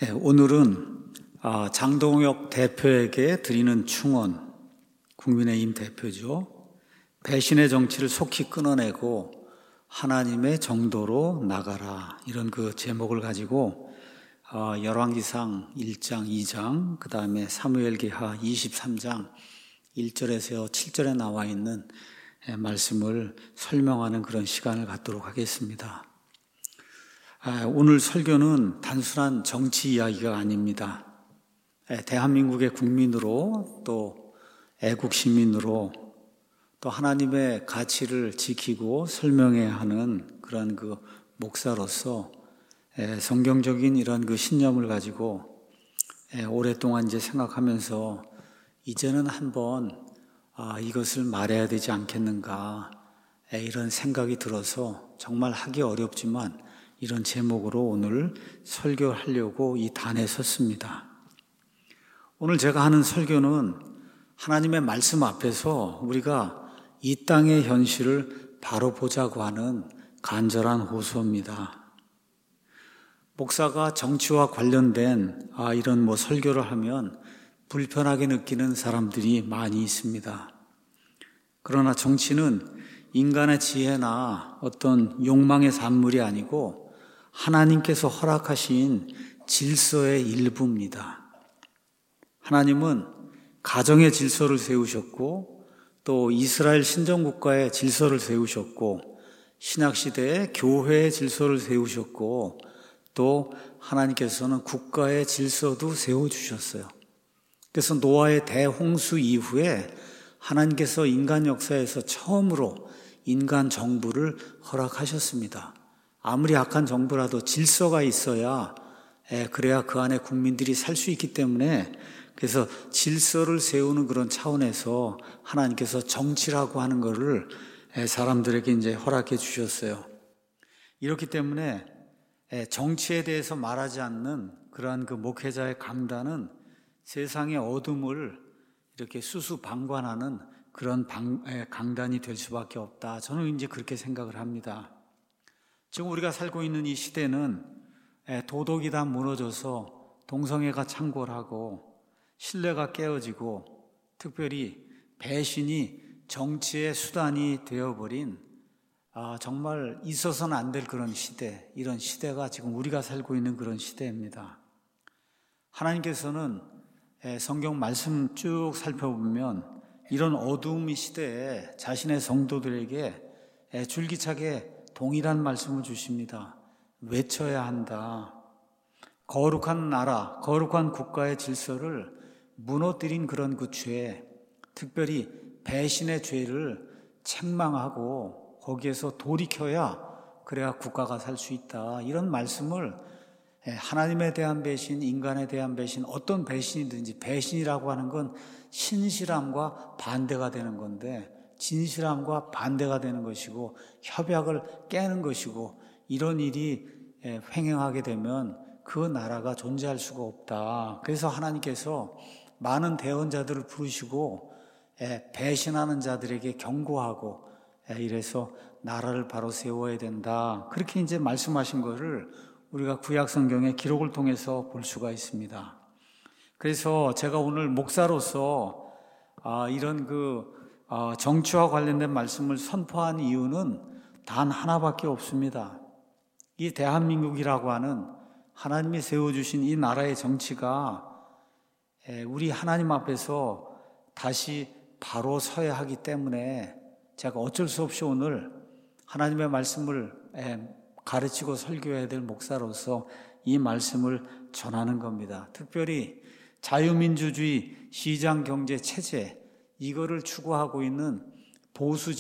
네, 오늘은 장동혁 대표에게 드리는 충언, 국민의힘 대표죠. 배신의 정치를 속히 끊어내고 하나님의 정도로 나가라, 이런 그 제목을 가지고 열왕기상 1장, 2장, 그 다음에 사무엘기하 23장 1절에서 7절에 나와 있는 말씀을 설명하는 그런 시간을 갖도록 하겠습니다. 오늘 설교는 단순한 정치 이야기가 아닙니다. 대한민국의 국민으로, 또 애국 시민으로, 또 하나님의 가치를 지키고 설명해야 하는 그런 그 목사로서 성경적인 이런 그 신념을 가지고 오랫동안 이제 생각하면서 이제는 한번 이것을 말해야 되지 않겠는가, 이런 생각이 들어서 정말 하기 어렵지만 이런 제목으로 오늘 설교하려고 이 단에 섰습니다. 오늘 제가 하는 설교는 하나님의 말씀 앞에서 우리가 이 땅의 현실을 바로 보자고 하는 간절한 호소입니다. 목사가 정치와 관련된 이런 설교를 하면 불편하게 느끼는 사람들이 많이 있습니다. 그러나 정치는 인간의 지혜나 어떤 욕망의 산물이 아니고 하나님께서 허락하신 질서의 일부입니다. 하나님은 가정의 질서를 세우셨고, 또 이스라엘 신정국가의 질서를 세우셨고, 신약시대에 교회의 질서를 세우셨고, 또 하나님께서는 국가의 질서도 세워주셨어요. 그래서 노아의 대홍수 이후에 하나님께서 인간 역사에서 처음으로 인간 정부를 허락하셨습니다. 아무리 악한 정부라도 질서가 있어야 그래야 그 안에 국민들이 살 수 있기 때문에, 그래서 질서를 세우는 그런 차원에서 하나님께서 정치라고 하는 것을 사람들에게 이제 허락해 주셨어요. 이렇기 때문에 정치에 대해서 말하지 않는 그러한 그 목회자의 강단은 세상의 어둠을 이렇게 수수방관하는 그런 강단이 될 수밖에 없다. 저는 이제 그렇게 생각을 합니다. 지금 우리가 살고 있는 이 시대는 도덕이 다 무너져서 동성애가 창궐하고 신뢰가 깨어지고, 특별히 배신이 정치의 수단이 되어버린 정말 있어서는 안 될 그런 시대, 이런 시대가 지금 우리가 살고 있는 그런 시대입니다. 하나님께서는 성경 말씀 쭉 살펴보면 이런 어두움의 시대에 자신의 성도들에게 줄기차게 동일한 말씀을 주십니다. 외쳐야 한다. 거룩한 나라, 거룩한 국가의 질서를 무너뜨린 그런 그 죄, 특별히 배신의 죄를 책망하고 거기에서 돌이켜야 그래야 국가가 살 수 있다. 이런 말씀을 하나님에 대한 배신, 인간에 대한 배신, 어떤 배신이든지, 배신이라고 하는 건 신실함과 반대가 되는 건데, 진실함과 반대가 되는 것이고 협약을 깨는 것이고, 이런 일이 횡행하게 되면 그 나라가 존재할 수가 없다. 그래서 하나님께서 많은 대언자들을 부르시고 배신하는 자들에게 경고하고, 이래서 나라를 바로 세워야 된다. 그렇게 이제 말씀하신 것을 우리가 구약 성경의 기록을 통해서 볼 수가 있습니다. 그래서 제가 오늘 목사로서 이런 정치와 관련된 말씀을 선포한 이유는 단 하나밖에 없습니다. 이 대한민국이라고 하는 하나님이 세워주신 이 나라의 정치가 우리 하나님 앞에서 다시 바로 서야 하기 때문에 제가 어쩔 수 없이 오늘 하나님의 말씀을 가르치고 설교해야 될 목사로서 이 말씀을 전하는 겁니다. 특별히 자유민주주의 시장경제 체제, 이거를 추구하고 있는 보수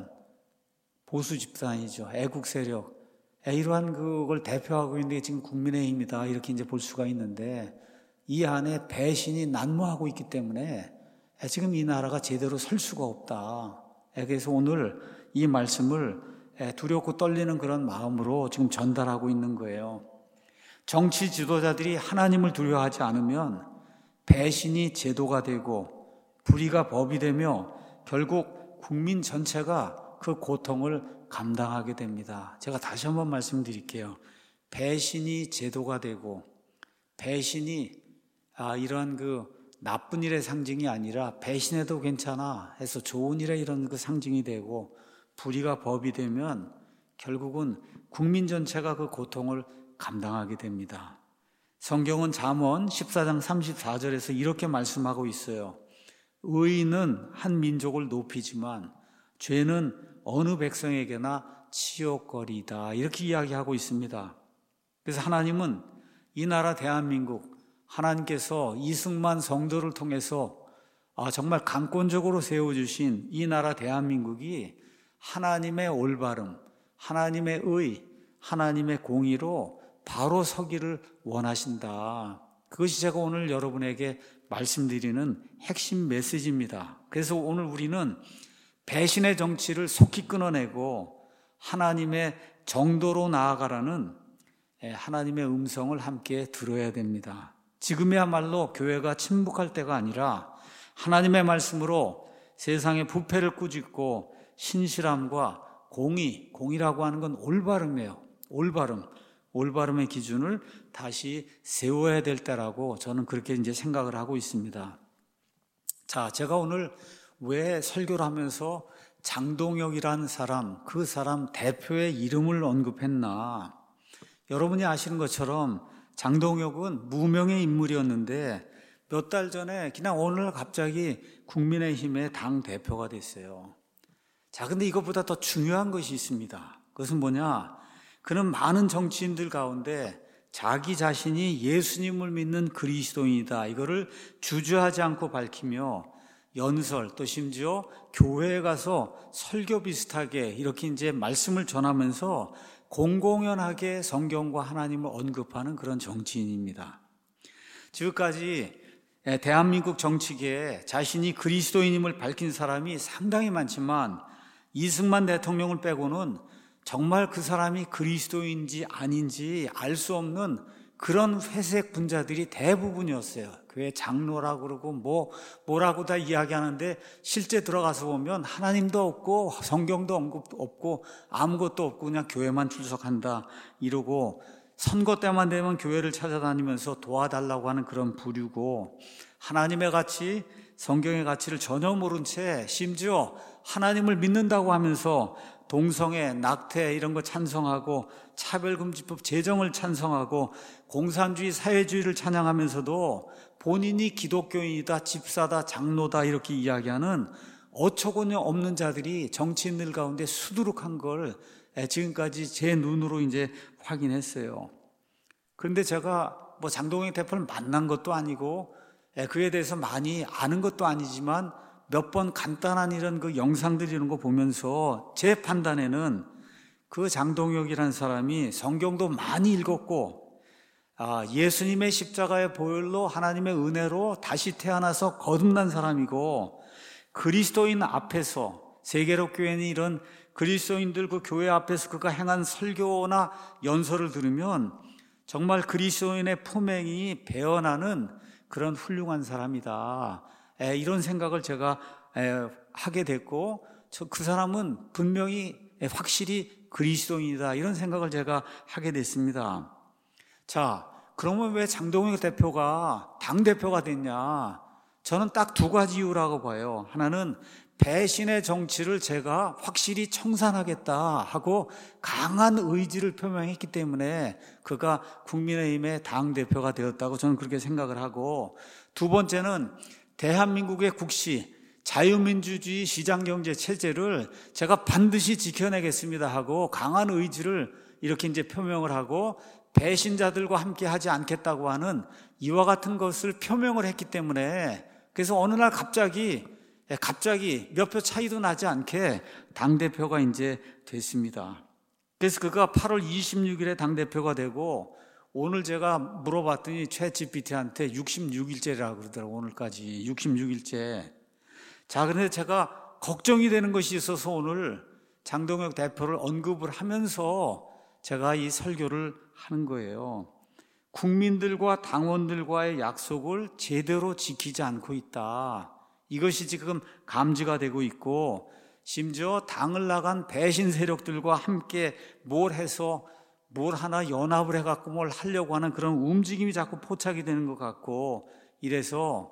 집단이죠. 애국 세력, 이러한 그걸 대표하고 있는 게 지금 국민의힘이다. 이렇게 이제 볼 수가 있는데, 이 안에 배신이 난무하고 있기 때문에 지금 이 나라가 제대로 설 수가 없다. 그래서 오늘 이 말씀을 두렵고 떨리는 그런 마음으로 지금 전달하고 있는 거예요. 정치 지도자들이 하나님을 두려워하지 않으면 배신이 제도가 되고 불의가 법이 되며 결국 국민 전체가 그 고통을 감당하게 됩니다. 제가 다시 한번 말씀드릴게요. 배신이 제도가 되고 배신이 이러한 그 나쁜 일의 상징이 아니라 배신해도 괜찮아 해서 좋은 일의 이런 그 상징이 되고, 불의가 법이 되면 결국은 국민 전체가 그 고통을 감당하게 됩니다. 성경은 잠언 14장 34절에서 이렇게 말씀하고 있어요. 의인은 한 민족을 높이지만 죄는 어느 백성에게나 치욕거리다, 이렇게 이야기하고 있습니다. 그래서 하나님은 이 나라 대한민국, 하나님께서 이승만 성도를 통해서 정말 강권적으로 세워주신 이 나라 대한민국이 하나님의 올바름, 하나님의 의, 하나님의 공의로 바로 서기를 원하신다. 그것이 제가 오늘 여러분에게 말씀드리는 핵심 메시지입니다. 그래서 오늘 우리는 배신의 정치를 속히 끊어내고 하나님의 정도로 나아가라는 하나님의 음성을 함께 들어야 됩니다. 지금이야말로 교회가 침묵할 때가 아니라 하나님의 말씀으로 세상의 부패를 꾸짖고 신실함과 공의라고 하는 건 올바름이에요. 올바름의 기준을 다시 세워야 될 때라고 저는 그렇게 이제 생각을 하고 있습니다. 자, 제가 오늘 왜 설교를 하면서 장동혁이라는 사람, 그 사람 대표의 이름을 언급했나? 여러분이 아시는 것처럼 장동혁은 무명의 인물이었는데 몇 달 전에 그냥 오늘 갑자기 국민의힘의 당 대표가 됐어요. 자, 근데 이것보다 더 중요한 것이 있습니다. 그것은 뭐냐? 그는 많은 정치인들 가운데 자기 자신이 예수님을 믿는 그리스도인이다, 이거를 주저하지 않고 밝히며 연설, 또 심지어 교회에 가서 설교 비슷하게 이렇게 이제 말씀을 전하면서 공공연하게 성경과 하나님을 언급하는 그런 정치인입니다. 지금까지 대한민국 정치계에 자신이 그리스도인임을 밝힌 사람이 상당히 많지만 이승만 대통령을 빼고는 정말 그 사람이 그리스도인지 아닌지 알 수 없는 그런 회색 분자들이 대부분이었어요. 교회 장로라고 그러고 뭐라고 다 이야기하는데 실제 들어가서 보면 하나님도 없고 성경도 없고 아무것도 없고 그냥 교회만 출석한다 이러고, 선거 때만 되면 교회를 찾아다니면서 도와달라고 하는 그런 부류고, 하나님의 가치, 성경의 가치를 전혀 모른 채 심지어 하나님을 믿는다고 하면서 동성애, 낙태 이런 거 찬성하고 차별금지법 제정을 찬성하고 공산주의, 사회주의를 찬양하면서도 본인이 기독교인이다, 집사다, 장로다 이렇게 이야기하는 어처구니 없는 자들이 정치인들 가운데 수두룩한 걸 지금까지 제 눈으로 이제 확인했어요. 그런데 제가 장동혁 대표를 만난 것도 아니고 그에 대해서 많이 아는 것도 아니지만 몇 번 간단한 이런 그 영상들 이런 거 보면서 제 판단에는 그 장동혁이라는 사람이 성경도 많이 읽었고 예수님의 십자가의 보혈로 하나님의 은혜로 다시 태어나서 거듭난 사람이고, 그리스도인 앞에서 세계로 교회는 이런 그리스도인들 그 교회 앞에서 그가 행한 설교나 연설을 들으면 정말 그리스도인의 품행이 배어나는 그런 훌륭한 사람이다, 이런 생각을 제가 하게 됐고, 그 사람은 분명히 확실히 그리스도인이다, 이런 생각을 제가 하게 됐습니다. 자, 그러면 왜 장동혁 대표가 당대표가 됐냐? 저는 딱 두 가지 이유라고 봐요. 하나는 배신의 정치를 제가 확실히 청산하겠다 하고 강한 의지를 표명했기 때문에 그가 국민의힘의 당대표가 되었다고 저는 그렇게 생각을 하고, 두 번째는 대한민국의 국시, 자유민주주의 시장경제 체제를 제가 반드시 지켜내겠습니다 하고 강한 의지를 이렇게 이제 표명을 하고 배신자들과 함께 하지 않겠다고 하는 이와 같은 것을 표명을 했기 때문에, 그래서 어느 날 갑자기 몇 표 차이도 나지 않게 당대표가 이제 됐습니다. 그래서 그가 8월 26일에 당대표가 되고, 오늘 제가 물어봤더니 챗GPT한테 66일째라고 그러더라고요. 오늘까지 66일째. 자, 그런데 제가 걱정이 되는 것이 있어서 오늘 장동혁 대표를 언급을 하면서 제가 이 설교를 하는 거예요. 국민들과 당원들과의 약속을 제대로 지키지 않고 있다. 이것이 지금 감지가 되고 있고, 심지어 당을 나간 배신 세력들과 함께 뭘 해서 뭘 하나 연합을 해갖고 뭘 하려고 하는 그런 움직임이 자꾸 포착이 되는 것 같고, 이래서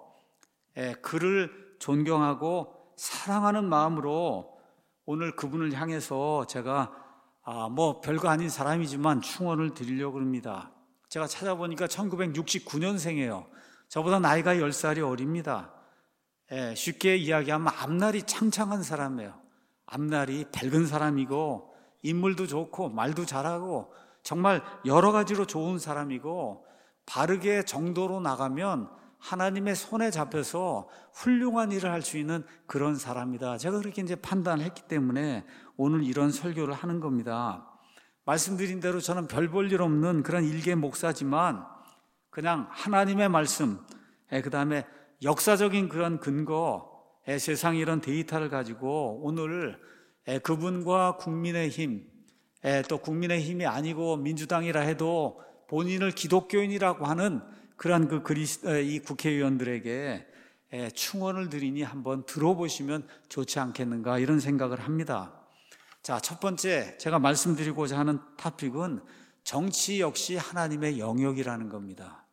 그를 존경하고 사랑하는 마음으로 오늘 그분을 향해서 제가 별거 아닌 사람이지만 충원을 드리려고 합니다. 제가 찾아보니까 1969년생이에요. 저보다 나이가 10살이 어립니다. 쉽게 이야기하면 앞날이 창창한 사람이에요. 앞날이 밝은 사람이고, 인물도 좋고 말도 잘하고 정말 여러 가지로 좋은 사람이고, 바르게 정도로 나가면 하나님의 손에 잡혀서 훌륭한 일을 할 수 있는 그런 사람이다. 제가 그렇게 이제 판단했기 때문에 오늘 이런 설교를 하는 겁니다. 말씀드린 대로 저는 별 볼 일 없는 그런 일개 목사지만 그냥 하나님의 말씀, 그 다음에 역사적인 그런 근거, 세상 이런 데이터를 가지고 오늘 그분과 국민의힘, 또 국민의힘이 아니고 민주당이라 해도 본인을 기독교인이라고 하는 그러한 이 국회의원들에게 충원을 드리니 한번 들어보시면 좋지 않겠는가, 이런 생각을 합니다. 자, 첫 번째 제가 말씀드리고자 하는 토픽은 정치 역시 하나님의 영역이라는 겁니다.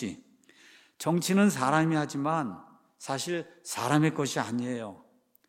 정치는 사람이 하지만 사실 사람의 것이 아니에요.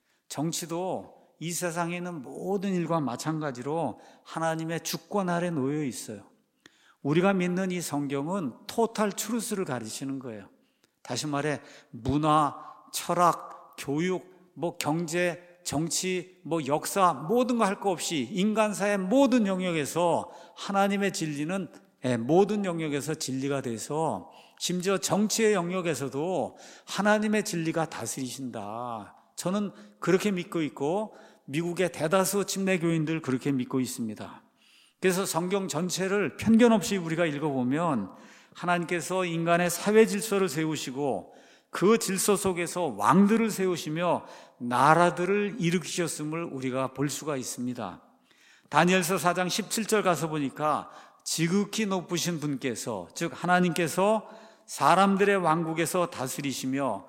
정치도 이 세상에 있는 모든 일과 마찬가지로 하나님의 주권 아래 놓여 있어요. 우리가 믿는 이 성경은 토탈 트루스를 가르치는 거예요. 다시 말해 문화, 철학, 교육, 경제, 정치, 역사, 모든 거 할 거 없이 인간사의 모든 영역에서 하나님의 진리는 모든 영역에서 진리가 돼서 심지어 정치의 영역에서도 하나님의 진리가 다스리신다. 저는 그렇게 믿고 있고 미국의 대다수 침례교인들 그렇게 믿고 있습니다. 그래서 성경 전체를 편견 없이 우리가 읽어보면 하나님께서 인간의 사회 질서를 세우시고 그 질서 속에서 왕들을 세우시며 나라들을 일으키셨음을 우리가 볼 수가 있습니다. 다니엘서 4장 17절 가서 보니까 지극히 높으신 분께서, 즉 하나님께서 사람들의 왕국에서 다스리시며,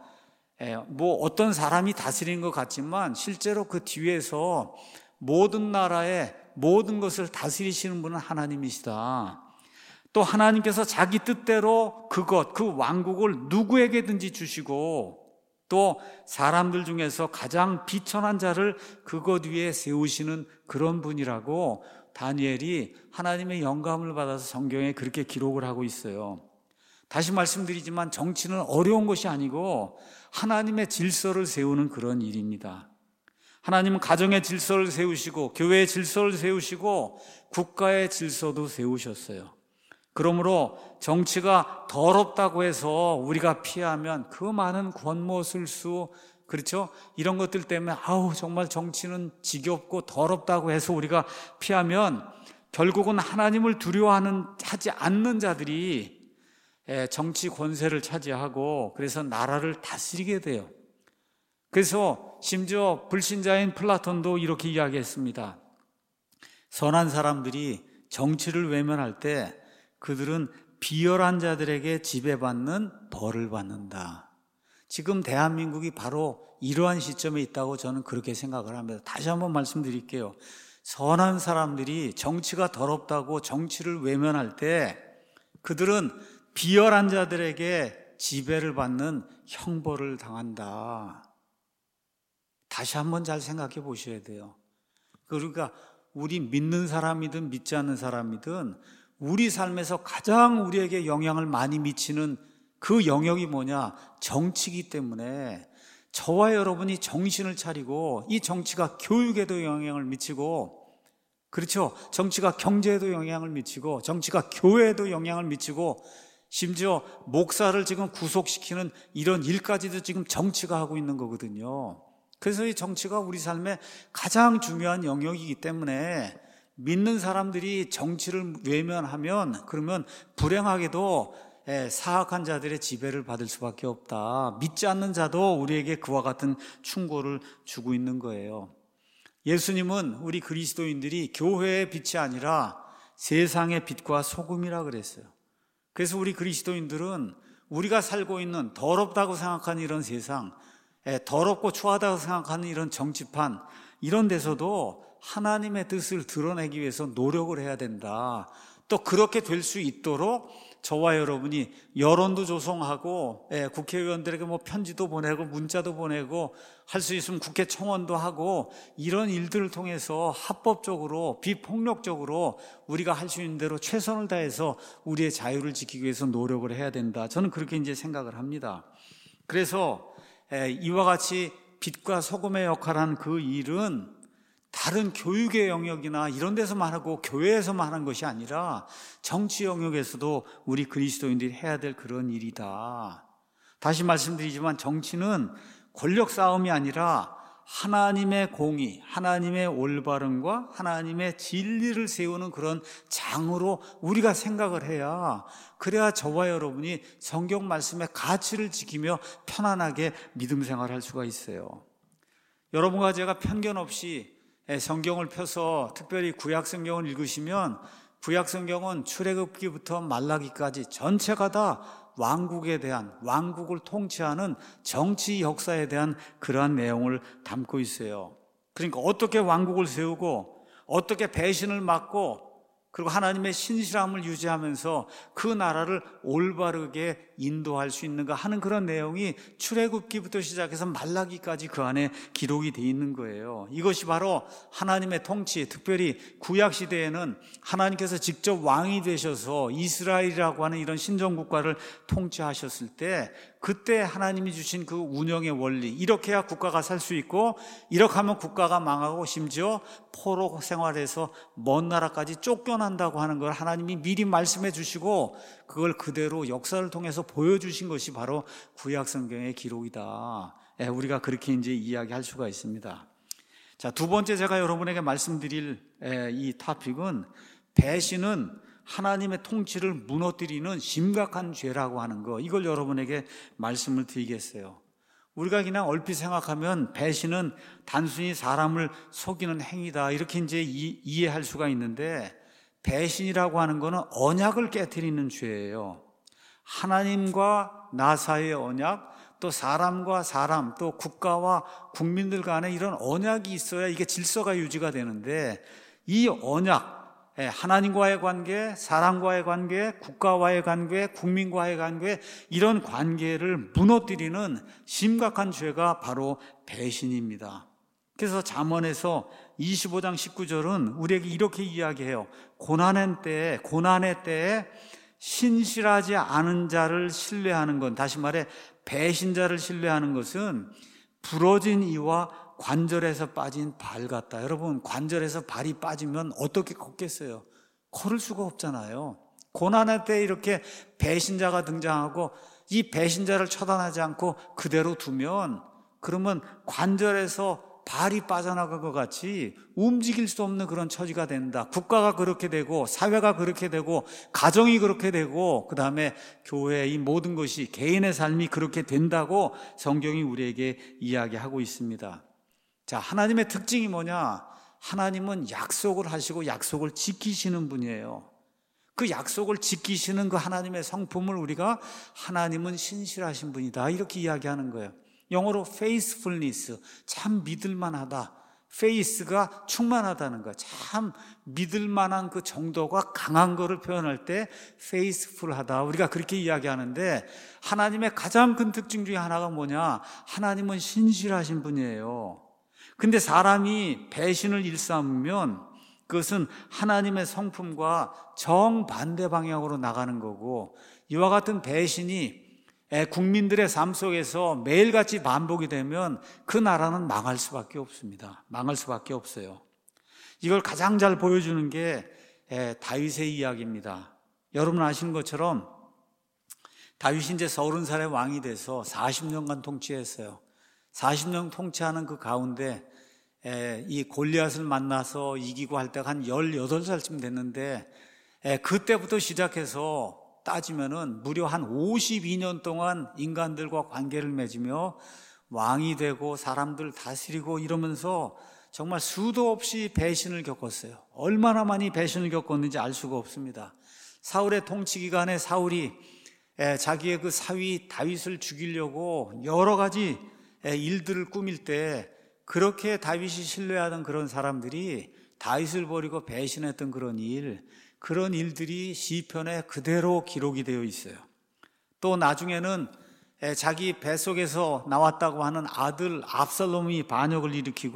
어떤 사람이 다스리는 것 같지만 실제로 그 뒤에서 모든 나라의 모든 것을 다스리시는 분은 하나님이시다. 또 하나님께서 자기 뜻대로 그 왕국을 누구에게든지 주시고, 또 사람들 중에서 가장 비천한 자를 그것 위에 세우시는 그런 분이라고 다니엘이 하나님의 영감을 받아서 성경에 그렇게 기록을 하고 있어요. 다시 말씀드리지만 정치는 어려운 것이 아니고 하나님의 질서를 세우는 그런 일입니다. 하나님은 가정의 질서를 세우시고 교회의 질서를 세우시고 국가의 질서도 세우셨어요. 그러므로 정치가 더럽다고 해서 우리가 피하면 그 많은 권모술수, 그렇죠? 이런 것들 때문에 정말 정치는 지겹고 더럽다고 해서 우리가 피하면 결국은 하나님을 두려워하지 않는 자들이 정치 권세를 차지하고 그래서 나라를 다스리게 돼요. 그래서 심지어 불신자인 플라톤도 이렇게 이야기했습니다. 선한 사람들이 정치를 외면할 때 그들은 비열한 자들에게 지배받는 벌을 받는다. 지금 대한민국이 바로 이러한 시점에 있다고 저는 그렇게 생각을 합니다. 다시 한번 말씀드릴게요. 선한 사람들이 정치가 더럽다고 정치를 외면할 때 그들은 비열한 자들에게 지배를 받는 형벌을 당한다. 다시 한번 잘 생각해 보셔야 돼요. 그러니까 우리 믿는 사람이든 믿지 않는 사람이든 우리 삶에서 가장 우리에게 영향을 많이 미치는 그 영역이 뭐냐? 정치이기 때문에 저와 여러분이 정신을 차리고 이 정치가 교육에도 영향을 미치고, 그렇죠? 정치가 경제에도 영향을 미치고 정치가 교회에도 영향을 미치고 심지어 목사를 지금 구속시키는 이런 일까지도 지금 정치가 하고 있는 거거든요. 그래서 이 정치가 우리 삶의 가장 중요한 영역이기 때문에 믿는 사람들이 정치를 외면하면 그러면 불행하게도 사악한 자들의 지배를 받을 수밖에 없다. 믿지 않는 자도 우리에게 그와 같은 충고를 주고 있는 거예요. 예수님은 우리 그리스도인들이 교회의 빛이 아니라 세상의 빛과 소금이라 그랬어요. 그래서 우리 그리스도인들은 우리가 살고 있는 더럽다고 생각하는 이런 세상, 더럽고 추하다고 생각하는 이런 정치판, 이런 데서도 하나님의 뜻을 드러내기 위해서 노력을 해야 된다. 또 그렇게 될 수 있도록 저와 여러분이 여론도 조성하고 국회의원들에게 편지도 보내고 문자도 보내고 할 수 있으면 국회 청원도 하고 이런 일들을 통해서 합법적으로 비폭력적으로 우리가 할 수 있는 대로 최선을 다해서 우리의 자유를 지키기 위해서 노력을 해야 된다. 저는 그렇게 이제 생각을 합니다. 그래서 이와 같이 빛과 소금의 역할을 그 일은 다른 교육의 영역이나 이런 데서만 하고 교회에서만 하는 것이 아니라 정치 영역에서도 우리 그리스도인들이 해야 될 그런 일이다. 다시 말씀드리지만 정치는 권력 싸움이 아니라 하나님의 공의, 하나님의 올바름과 하나님의 진리를 세우는 그런 장으로 우리가 생각을 해야, 그래야 저와 여러분이 성경 말씀의 가치를 지키며 편안하게 믿음 생활할 수가 있어요. 여러분과 제가 편견 없이 성경을 펴서 특별히 구약 성경을 읽으시면 구약 성경은 출애굽기부터 말라기까지 전체가 다 왕국에 대한, 왕국을 통치하는 정치 역사에 대한 그러한 내용을 담고 있어요. 그러니까 어떻게 왕국을 세우고 어떻게 배신을 막고 그리고 하나님의 신실함을 유지하면서 그 나라를 올바르게 인도할 수 있는가 하는 그런 내용이 출애굽기부터 시작해서 말라기까지 그 안에 기록이 되어 있는 거예요. 이것이 바로 하나님의 통치, 특별히 구약시대에는 하나님께서 직접 왕이 되셔서 이스라엘이라고 하는 이런 신정국가를 통치하셨을 때 그때 하나님이 주신 그 운영의 원리, 이렇게 해야 국가가 살 수 있고 이렇게 하면 국가가 망하고 심지어 포로 생활에서 먼 나라까지 쫓겨난다고 하는 걸 하나님이 미리 말씀해 주시고 그걸 그대로 역사를 통해서 보여주신 것이 바로 구약 성경의 기록이다. 우리가 그렇게 이제 이야기할 수가 있습니다. 자, 두 번째 제가 여러분에게 말씀드릴 이 토픽은 배신은 하나님의 통치를 무너뜨리는 심각한 죄라고 하는 거, 이걸 여러분에게 말씀을 드리겠어요. 우리가 그냥 얼핏 생각하면 배신은 단순히 사람을 속이는 행위다, 이렇게 이제 이해할 수가 있는데, 배신이라고 하는 거는 언약을 깨트리는 죄예요. 하나님과 나 사이의 언약, 또 사람과 사람, 또 국가와 국민들 간에 이런 언약이 있어야 이게 질서가 유지가 되는데, 이 언약, 하나님과의 관계, 사람과의 관계, 국가와의 관계, 국민과의 관계, 이런 관계를 무너뜨리는 심각한 죄가 바로 배신입니다. 그래서 잠언에서 25장 19절은 우리에게 이렇게 이야기해요. 고난의 때에 신실하지 않은 자를 신뢰하는 건, 다시 말해 배신자를 신뢰하는 것은 부러진 이와 관절에서 빠진 발 같다. 여러분, 관절에서 발이 빠지면 어떻게 걷겠어요? 걸을 수가 없잖아요. 고난의 때 이렇게 배신자가 등장하고 이 배신자를 처단하지 않고 그대로 두면, 그러면 관절에서 발이 빠져나갈 것 같이 움직일 수 없는 그런 처지가 된다. 국가가 그렇게 되고 사회가 그렇게 되고 가정이 그렇게 되고 그 다음에 교회, 이 모든 것이, 개인의 삶이 그렇게 된다고 성경이 우리에게 이야기하고 있습니다. 자, 하나님의 특징이 뭐냐? 하나님은 약속을 하시고 약속을 지키시는 분이에요. 그 약속을 지키시는 그 하나님의 성품을 우리가 하나님은 신실하신 분이다, 이렇게 이야기하는 거예요. 영어로 faithfulness, 참 믿을만하다. faith가 충만하다는 거, 참 믿을만한 그 정도가 강한 거를 표현할 때 faithful하다, 우리가 그렇게 이야기하는데, 하나님의 가장 큰 특징 중에 하나가 뭐냐? 하나님은 신실하신 분이에요. 근데 사람이 배신을 일삼으면 그것은 하나님의 성품과 정반대 방향으로 나가는 거고, 이와 같은 배신이 국민들의 삶 속에서 매일같이 반복이 되면 그 나라는 망할 수밖에 없습니다. 망할 수밖에 없어요. 이걸 가장 잘 보여주는 게 다윗의 이야기입니다. 여러분 아시는 것처럼 다윗이 이제 30살의 왕이 돼서 40년간 통치했어요. 40년 통치하는 그 가운데 이 골리앗을 만나서 이기고 할 때가 한 18살쯤 됐는데, 그때부터 시작해서 따지면은 무려 한 52년 동안 인간들과 관계를 맺으며 왕이 되고 사람들 다스리고 이러면서 정말 수도 없이 배신을 겪었어요. 얼마나 많이 배신을 겪었는지 알 수가 없습니다. 사울의 통치 기간에 사울이 자기의 그 사위 다윗을 죽이려고 여러 가지 일들을 꾸밀 때, 그렇게 다윗이 신뢰하던 그런 사람들이 다윗을 버리고 배신했던 그런 일, 그런 일들이 시편에 그대로 기록이 되어 있어요. 또 나중에는 자기 뱃속에서 나왔다고 하는 아들 압살롬이 반역을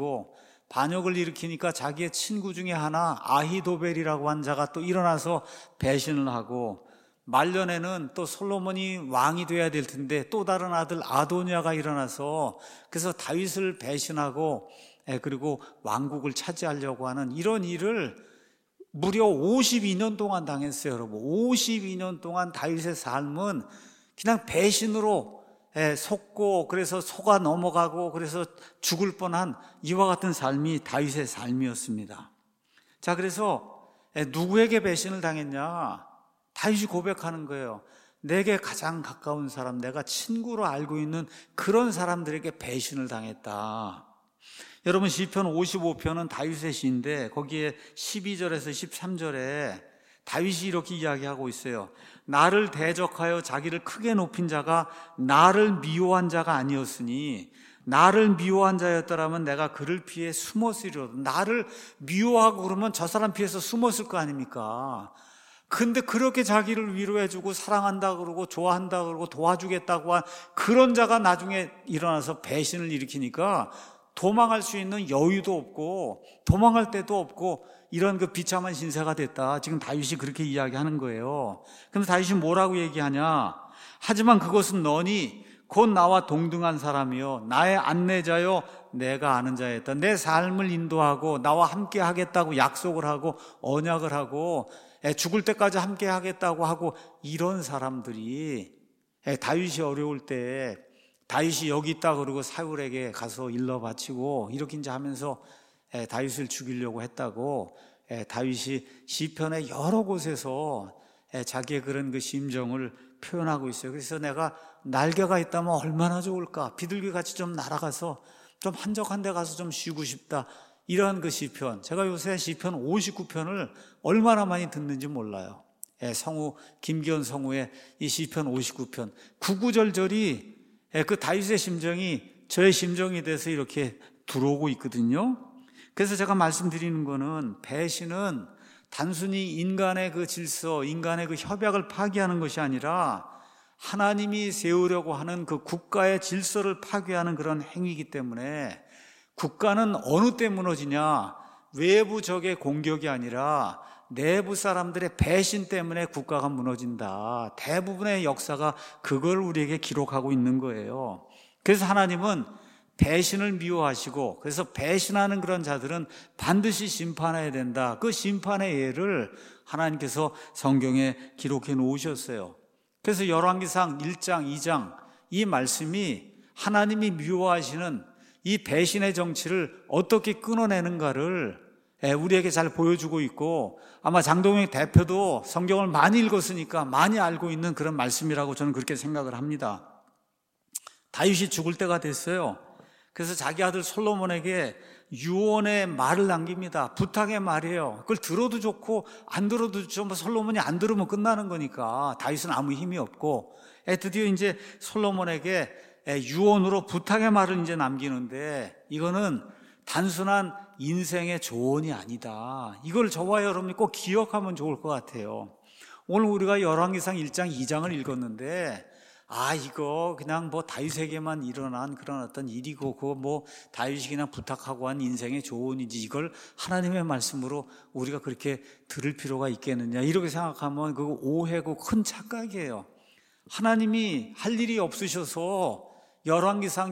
일으키니까 자기의 친구 중에 하나 아히도벨이라고 한 자가 또 일어나서 배신을 하고, 말년에는 또 솔로몬이 왕이 돼야 될 텐데 또 다른 아들 아도니아가 일어나서 그래서 다윗을 배신하고 그리고 왕국을 차지하려고 하는 이런 일을 무려 52년 동안 당했어요. 여러분, 52년 동안 다윗의 삶은 그냥 배신으로 속고, 그래서 속아 넘어가고, 그래서 죽을 뻔한 이와 같은 삶이 다윗의 삶이었습니다. 자, 그래서 누구에게 배신을 당했냐? 다윗이 고백하는 거예요. 내게 가장 가까운 사람, 내가 친구로 알고 있는 그런 사람들에게 배신을 당했다. 여러분, 시편 55편은 다윗의 시인데 거기에 12절에서 13절에 다윗이 이렇게 이야기하고 있어요. 나를 대적하여 자기를 크게 높인 자가 나를 미워한 자가 아니었으니, 나를 미워한 자였더라면 내가 그를 피해 숨었으리로다. 나를 미워하고 그러면 저 사람 피해서 숨었을 거 아닙니까? 근데 그렇게 자기를 위로해주고 사랑한다 그러고 좋아한다 그러고 도와주겠다고 한 그런 자가 나중에 일어나서 배신을 일으키니까 도망할 수 있는 여유도 없고 도망할 데도 없고 이런 그 비참한 신세가 됐다. 지금 다윗이 그렇게 이야기하는 거예요. 근데 다윗이 뭐라고 얘기하냐? 하지만 그것은 너니 곧 나와 동등한 사람이요 나의 안내자요 내가 아는 자였다. 내 삶을 인도하고 나와 함께 하겠다고 약속을 하고 언약을 하고 죽을 때까지 함께 하겠다고 하고, 이런 사람들이 다윗이 어려울 때 다윗이 여기 있다 그러고 사울에게 가서 일러 바치고 이렇게 이제 하면서 다윗을 죽이려고 했다고 다윗이 시편의 여러 곳에서 자기의 그런 그 심정을 표현하고 있어요. 그래서 내가 날개가 있다면 얼마나 좋을까, 비둘기같이 좀 날아가서 좀 한적한 데 가서 좀 쉬고 싶다, 이런 그 시편. 제가 요새 시편 59편을 얼마나 많이 듣는지 몰라요. 김기현 성우의 이 시편 59편 구구절절이 그 다윗의 심정이 저의 심정이 돼서 이렇게 들어오고 있거든요. 그래서 제가 말씀드리는 거는, 배신은 단순히 인간의 그 질서, 인간의 그 협약을 파기하는 것이 아니라 하나님이 세우려고 하는 그 국가의 질서를 파괴하는 그런 행위이기 때문에, 국가는 어느 때 무너지냐? 외부 적의 공격이 아니라 내부 사람들의 배신 때문에 국가가 무너진다. 대부분의 역사가 그걸 우리에게 기록하고 있는 거예요. 그래서 하나님은 배신을 미워하시고, 그래서 배신하는 그런 자들은 반드시 심판해야 된다. 그 심판의 예를 하나님께서 성경에 기록해 놓으셨어요. 그래서 열왕기상 1장, 2장 이 말씀이 하나님이 미워하시는 이 배신의 정치를 어떻게 끊어내는가를 우리에게 잘 보여주고 있고, 아마 장동영 대표도 성경을 많이 읽었으니까 많이 알고 있는 그런 말씀이라고 저는 그렇게 생각을 합니다. 다윗이 죽을 때가 됐어요. 그래서 자기 아들 솔로몬에게 유언의 말을 남깁니다. 부탁의 말이에요. 그걸 들어도 좋고 안 들어도 좋고, 솔로몬이 안 들으면 끝나는 거니까 다윗은 아무 힘이 없고, 드디어 이제 솔로몬에게 유언으로 부탁의 말을 이제 남기는데, 이거는 단순한 인생의 조언이 아니다. 이걸 저와 여러분이 꼭 기억하면 좋을 것 같아요. 오늘 우리가 열왕기상 1장, 2장을 읽었는데, 이거 그냥 뭐 다윗에게만 일어난 그런 어떤 일이고, 그거 뭐 다윗이 그냥 부탁하고 한 인생의 조언이지, 이걸 하나님의 말씀으로 우리가 그렇게 들을 필요가 있겠느냐, 이렇게 생각하면 그거 오해고 큰 착각이에요. 하나님이 할 일이 없으셔서 열왕기상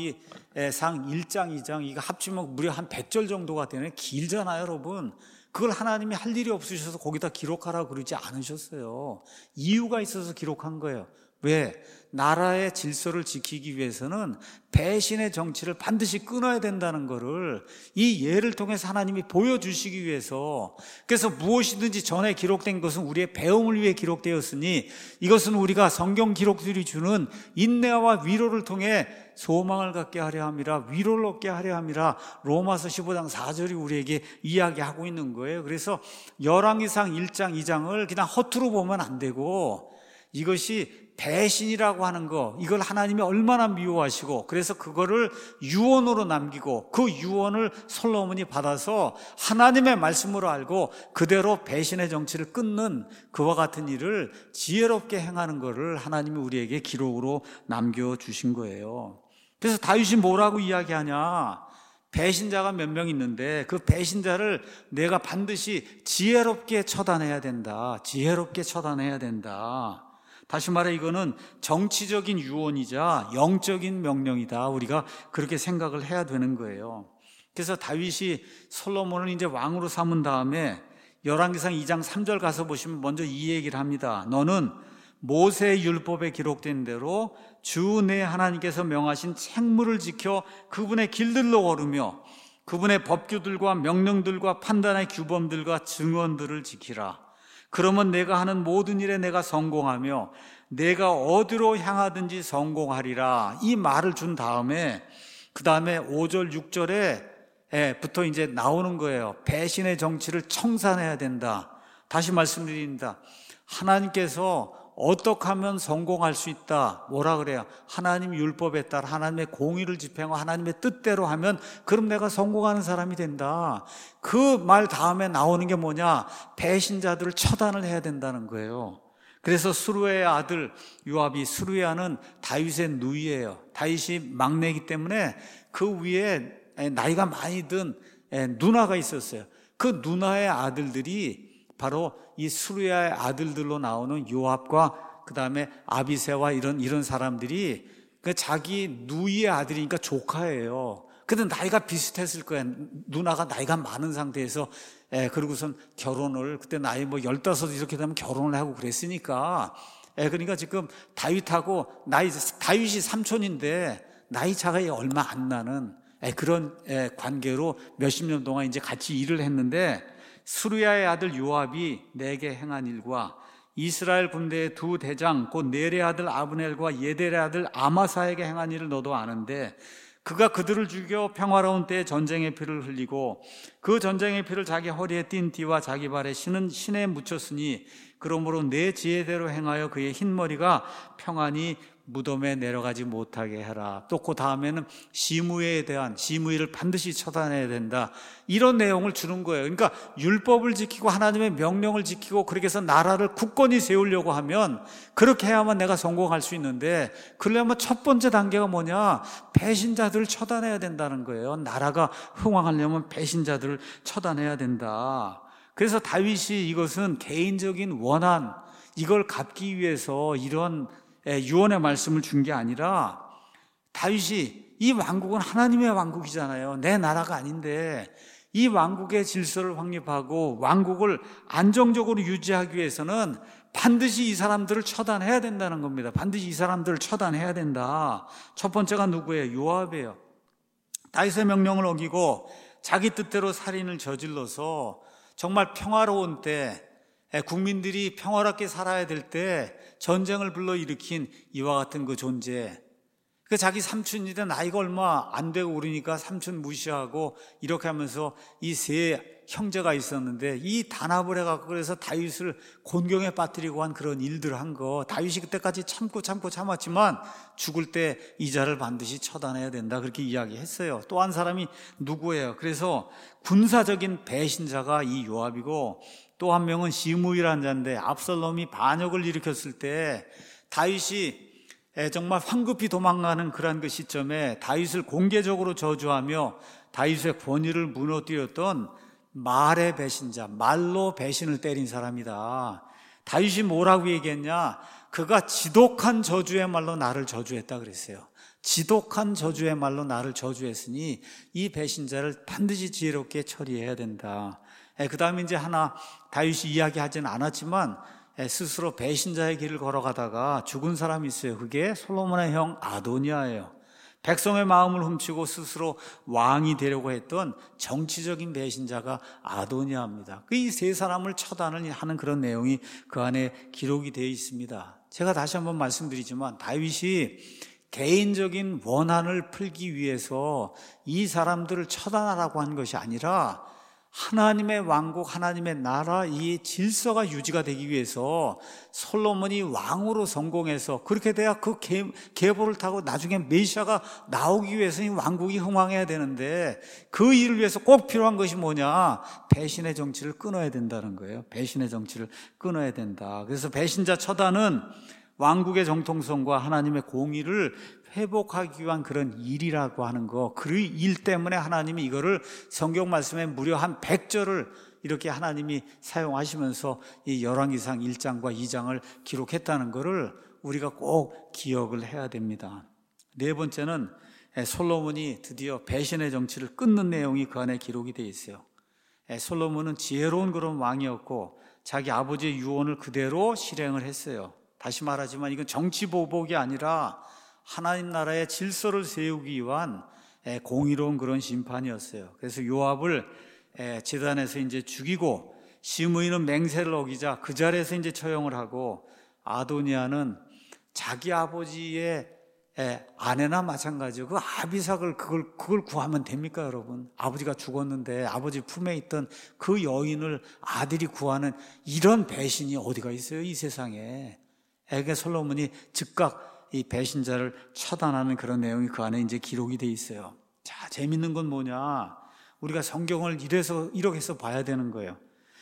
1장, 2장 이거 합치면 무려 한 100절 정도가 되네. 길잖아요, 여러분. 그걸 하나님이 할 일이 없으셔서 거기다 기록하라고 그러지 않으셨어요. 이유가 있어서 기록한 거예요. 왜? 나라의 질서를 지키기 위해서는 배신의 정치를 반드시 끊어야 된다는 것을 이 예를 통해서 하나님이 보여주시기 위해서, 그래서 무엇이든지 전에 기록된 것은 우리의 배움을 위해 기록되었으니 이것은 우리가 성경 기록들이 주는 인내와 위로를 통해 소망을 갖게 하려 함이라, 위로를 얻게 하려 함이라, 로마서 15장 4절이 우리에게 이야기하고 있는 거예요. 그래서 열왕기상 1장, 2장을 그냥 허투루 보면 안 되고, 이것이 배신이라고 하는 거, 이걸 하나님이 얼마나 미워하시고, 그래서 그거를 유언으로 남기고 그 유언을 솔로몬이 받아서 하나님의 말씀으로 알고 그대로 배신의 정치를 끊는 그와 같은 일을 지혜롭게 행하는 것을 하나님이 우리에게 기록으로 남겨주신 거예요. 그래서 다윗이 뭐라고 이야기하냐? 배신자가 몇 명 있는데 그 배신자를 내가 반드시 지혜롭게 처단해야 된다. 지혜롭게 처단해야 된다. 다시 말해 이거는 정치적인 유언이자 영적인 명령이다. 우리가 그렇게 생각을 해야 되는 거예요. 그래서 다윗이 솔로몬을 이제 왕으로 삼은 다음에 열왕기상 2장 3절 가서 보시면 먼저 이 얘기를 합니다. 너는 모세의 율법에 기록된 대로 주 내 하나님께서 명하신 책무를 지켜 그분의 길들로 걸으며 그분의 법규들과 명령들과 판단의 규범들과 증언들을 지키라. 그러면 내가 하는 모든 일에 내가 성공하며 내가 어디로 향하든지 성공하리라. 이 말을 준 다음에 그 다음에 5절 6절에 부터 이제 나오는 거예요. 배신의 정치를 청산해야 된다. 다시 말씀드립니다. 하나님께서 어떻게 하면 성공할 수 있다. 뭐라 그래요? 하나님 율법에 따라 하나님의 공의를 집행하고 하나님의 뜻대로 하면 그럼 내가 성공하는 사람이 된다. 그 말 다음에 나오는 게 뭐냐? 배신자들을 처단을 해야 된다는 거예요. 그래서 수루야의 아들 요압이, 수루야는 다윗의 누이예요. 다윗이 막내이기 때문에 그 위에 나이가 많이 든 누나가 있었어요. 그 누나의 아들들이 바로 이 수루야의 아들들로 나오는 요압과 그 다음에 아비새와 이런 사람들이 자기 누이의 아들이니까 조카예요. 근데 나이가 비슷했을 거야. 누나가 나이가 많은 상태에서 그러고선 결혼을 그때 나이 15 이렇게 되면 결혼을 하고 그랬으니까 그러니까 지금 다윗하고 다윗이 삼촌인데 나이 차가 얼마 안 나는 그런 관계로 몇십 년 동안 이제 같이 일을 했는데 수루야의 아들 요압이 내게 행한 일과 이스라엘 군대의 두 대장 곧 넬의 아들 아브넬과 예델의 아들 아마사에게 행한 일을 너도 아는데 그가 그들을 죽여 평화로운 때에 전쟁의 피를 흘리고 그 전쟁의 피를 자기 허리에 띤 띠와 자기 발에 신은 신에 묻혔으니 그러므로 내 지혜대로 행하여 그의 흰머리가 평안히 무덤에 내려가지 못하게 해라. 또 그 다음에는 시므이에 대한 시므이를 반드시 처단해야 된다. 이런 내용을 주는 거예요. 그러니까 율법을 지키고 하나님의 명령을 지키고 그렇게 해서 나라를 굳건히 세우려고 하면 그렇게 해야만 내가 성공할 수 있는데 그러려면 첫 번째 단계가 뭐냐? 배신자들을 처단해야 된다는 거예요. 나라가 흥왕하려면 배신자들을 처단해야 된다. 그래서 다윗이 이것은 개인적인 원한 이걸 갚기 위해서 이런 유언의 말씀을 준 게 아니라 다윗이 이 왕국은 하나님의 왕국이잖아요. 내 나라가 아닌데 이 왕국의 질서를 확립하고 왕국을 안정적으로 유지하기 위해서는 반드시 이 사람들을 처단해야 된다는 겁니다. 반드시 이 사람들을 처단해야 된다. 첫 번째가 누구예요? 요압이에요. 다윗의 명령을 어기고 자기 뜻대로 살인을 저질러서 정말 평화로운 때 국민들이 평화롭게 살아야 될 때 전쟁을 불러일으킨 이와 같은 그 존재. 그 자기 삼촌인데 나이가 얼마 안 되고 그러니까 삼촌 무시하고 이렇게 하면서 이 세 형제가 있었는데 이 단합을 해갖고 그래서 다윗을 곤경에 빠뜨리고 한 그런 일들을 한 거. 다윗이 그때까지 참았지만 죽을 때 이 자를 반드시 처단해야 된다. 그렇게 이야기했어요. 또 한 사람이 누구예요? 그래서 군사적인 배신자가 이 요압이고 또 한 명은 시므이라는 자인데 압살롬이 반역을 일으켰을 때 다윗이 정말 황급히 도망가는 그런 그 시점에 다윗을 공개적으로 저주하며 다윗의 권위를 무너뜨렸던 말의 배신자, 말로 배신을 때린 사람이다. 다윗이 뭐라고 얘기했냐? 그가 지독한 저주의 말로 나를 저주했다 그랬어요. 지독한 저주의 말로 나를 저주했으니 이 배신자를 반드시 지혜롭게 처리해야 된다. 그 다음에 이제 하나 다윗이 이야기하지는 않았지만 스스로 배신자의 길을 걸어가다가 죽은 사람이 있어요. 그게 솔로몬의 형 아도니아예요. 백성의 마음을 훔치고 스스로 왕이 되려고 했던 정치적인 배신자가 아도니아입니다. 이 세 사람을 처단을 하는 그런 내용이 그 안에 기록이 되어 있습니다. 제가 다시 한번 말씀드리지만 다윗이 개인적인 원한을 풀기 위해서 이 사람들을 처단하라고 한 것이 아니라 하나님의 왕국, 하나님의 나라, 이 질서가 유지가 되기 위해서 솔로몬이 왕으로 성공해서 그렇게 돼야 그 계보를 타고 나중에 메시아가 나오기 위해서 이 왕국이 흥왕해야 되는데, 그 일을 위해서 꼭 필요한 것이 뭐냐? 배신의 정치를 끊어야 된다는 거예요. 배신의 정치를 끊어야 된다. 그래서 배신자 처단은 왕국의 정통성과 하나님의 공의를 회복하기 위한 그런 일이라고 하는 거, 그 일 때문에 하나님이 이거를 성경 말씀에 무려 한 100절을 이렇게 하나님이 사용하시면서 이 열왕기상 1장과 2장을 기록했다는 것을 우리가 꼭 기억을 해야 됩니다. 네 번째는 솔로몬이 드디어 배신의 정치를 끊는 내용이 그 안에 기록이 되어 있어요. 솔로몬은 지혜로운 그런 왕이었고 자기 아버지의 유언을 그대로 실행을 했어요. 다시 말하지만 이건 정치 보복이 아니라 하나님 나라의 질서를 세우기 위한 공의로운 그런 심판이었어요. 그래서 요압을 제단에서 이제 죽이고, 시므이는 맹세를 어기자 그 자리에서 이제 처형을 하고, 아도니아는 자기 아버지의 아내나 마찬가지고 그 아비삭을 그걸 구하면 됩니까, 여러분? 아버지가 죽었는데 아버지 품에 있던 그 여인을 아들이 구하는 이런 배신이 어디가 있어요, 이 세상에? 그러니까 솔로몬이 즉각 이 배신자를 처단하는 그런 내용이 그 안에 이제 기록이 돼 있어요. 자, 재밌는 건 뭐냐? 우리가 성경을 이렇게 해서 봐야 되는 거예요.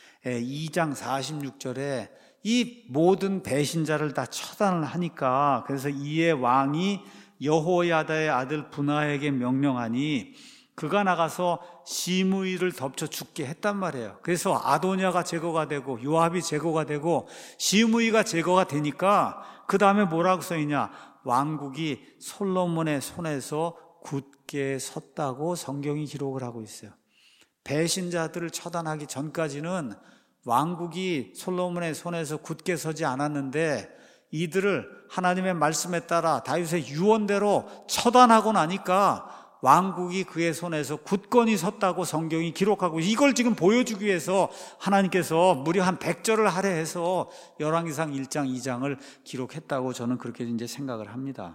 2장 46절에 이 모든 배신자를 다 처단을 하니까, 그래서 이에 왕이 여호야다의 아들 분하에게 명령하니 그가 나가서 시므이를 덮쳐 죽게 했단 말이에요. 그래서 아도니아가 제거가 되고 요압이 제거가 되고 시므이가 제거가 되니까 그 다음에 뭐라고 써있냐? 왕국이 솔로몬의 손에서 굳게 섰다고 성경이 기록을 하고 있어요. 배신자들을 처단하기 전까지는 왕국이 솔로몬의 손에서 굳게 서지 않았는데, 이들을 하나님의 말씀에 따라 다윗의 유언대로 처단하고 나니까 왕국이 그의 손에서 굳건히 섰다고 성경이 기록하고, 이걸 지금 보여주기 위해서 하나님께서 무려 한 100절을 할애해서 열왕기상 1장, 2장을 기록했다고 저는 그렇게 이제 생각을 합니다.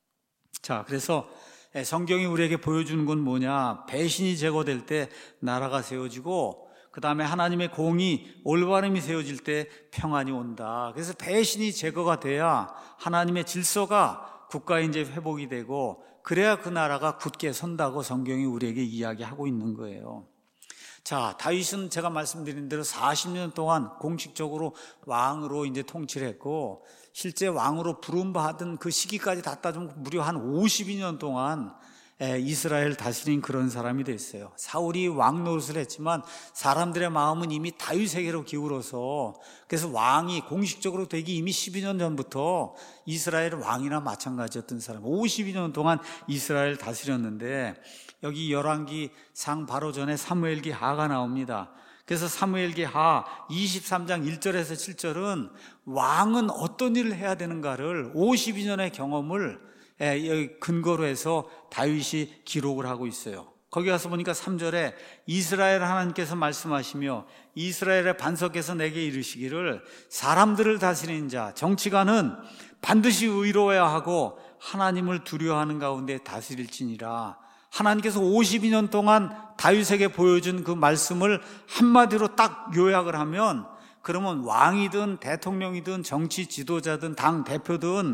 자, 그래서 성경이 우리에게 보여주는 건 뭐냐? 배신이 제거될 때 나라가 세워지고, 그 다음에 하나님의 공의, 올바름이 세워질 때 평안이 온다. 그래서 배신이 제거가 돼야 하나님의 질서가 국가에 이제 회복이 되고, 그래야 그 나라가 굳게 선다고 성경이 우리에게 이야기하고 있는 거예요. 자, 다윗은 제가 말씀드린 대로 40년 동안 공식적으로 왕으로 이제 통치를 했고, 실제 왕으로 부름받은 그 시기까지 다 따지면 무려 한 52년 동안 이스라엘 다스린 그런 사람이 됐어요. 사울이 왕 노릇을 했지만 사람들의 마음은 이미 다윗에게로 기울어서, 그래서 왕이 공식적으로 되기 이미 12년 전부터 이스라엘 왕이나 마찬가지였던 사람, 52년 동안 이스라엘 다스렸는데, 여기 열왕기상 바로 전에 사무엘기 하가 나옵니다. 그래서 사무엘기 하 23장 1절에서 7절은 왕은 어떤 일을 해야 되는가를 52년의 경험을 근거로 해서 다윗이 기록을 하고 있어요. 거기 가서 보니까 3절에 이스라엘 하나님께서 말씀하시며 이스라엘의 반석에서 내게 이르시기를, 사람들을 다스리는 자, 정치가는 반드시 의로워야 하고 하나님을 두려워하는 가운데 다스릴지니라. 하나님께서 52년 동안 다윗에게 보여준 그 말씀을 한마디로 딱 요약을 하면, 그러면 왕이든 대통령이든 정치 지도자든 당 대표든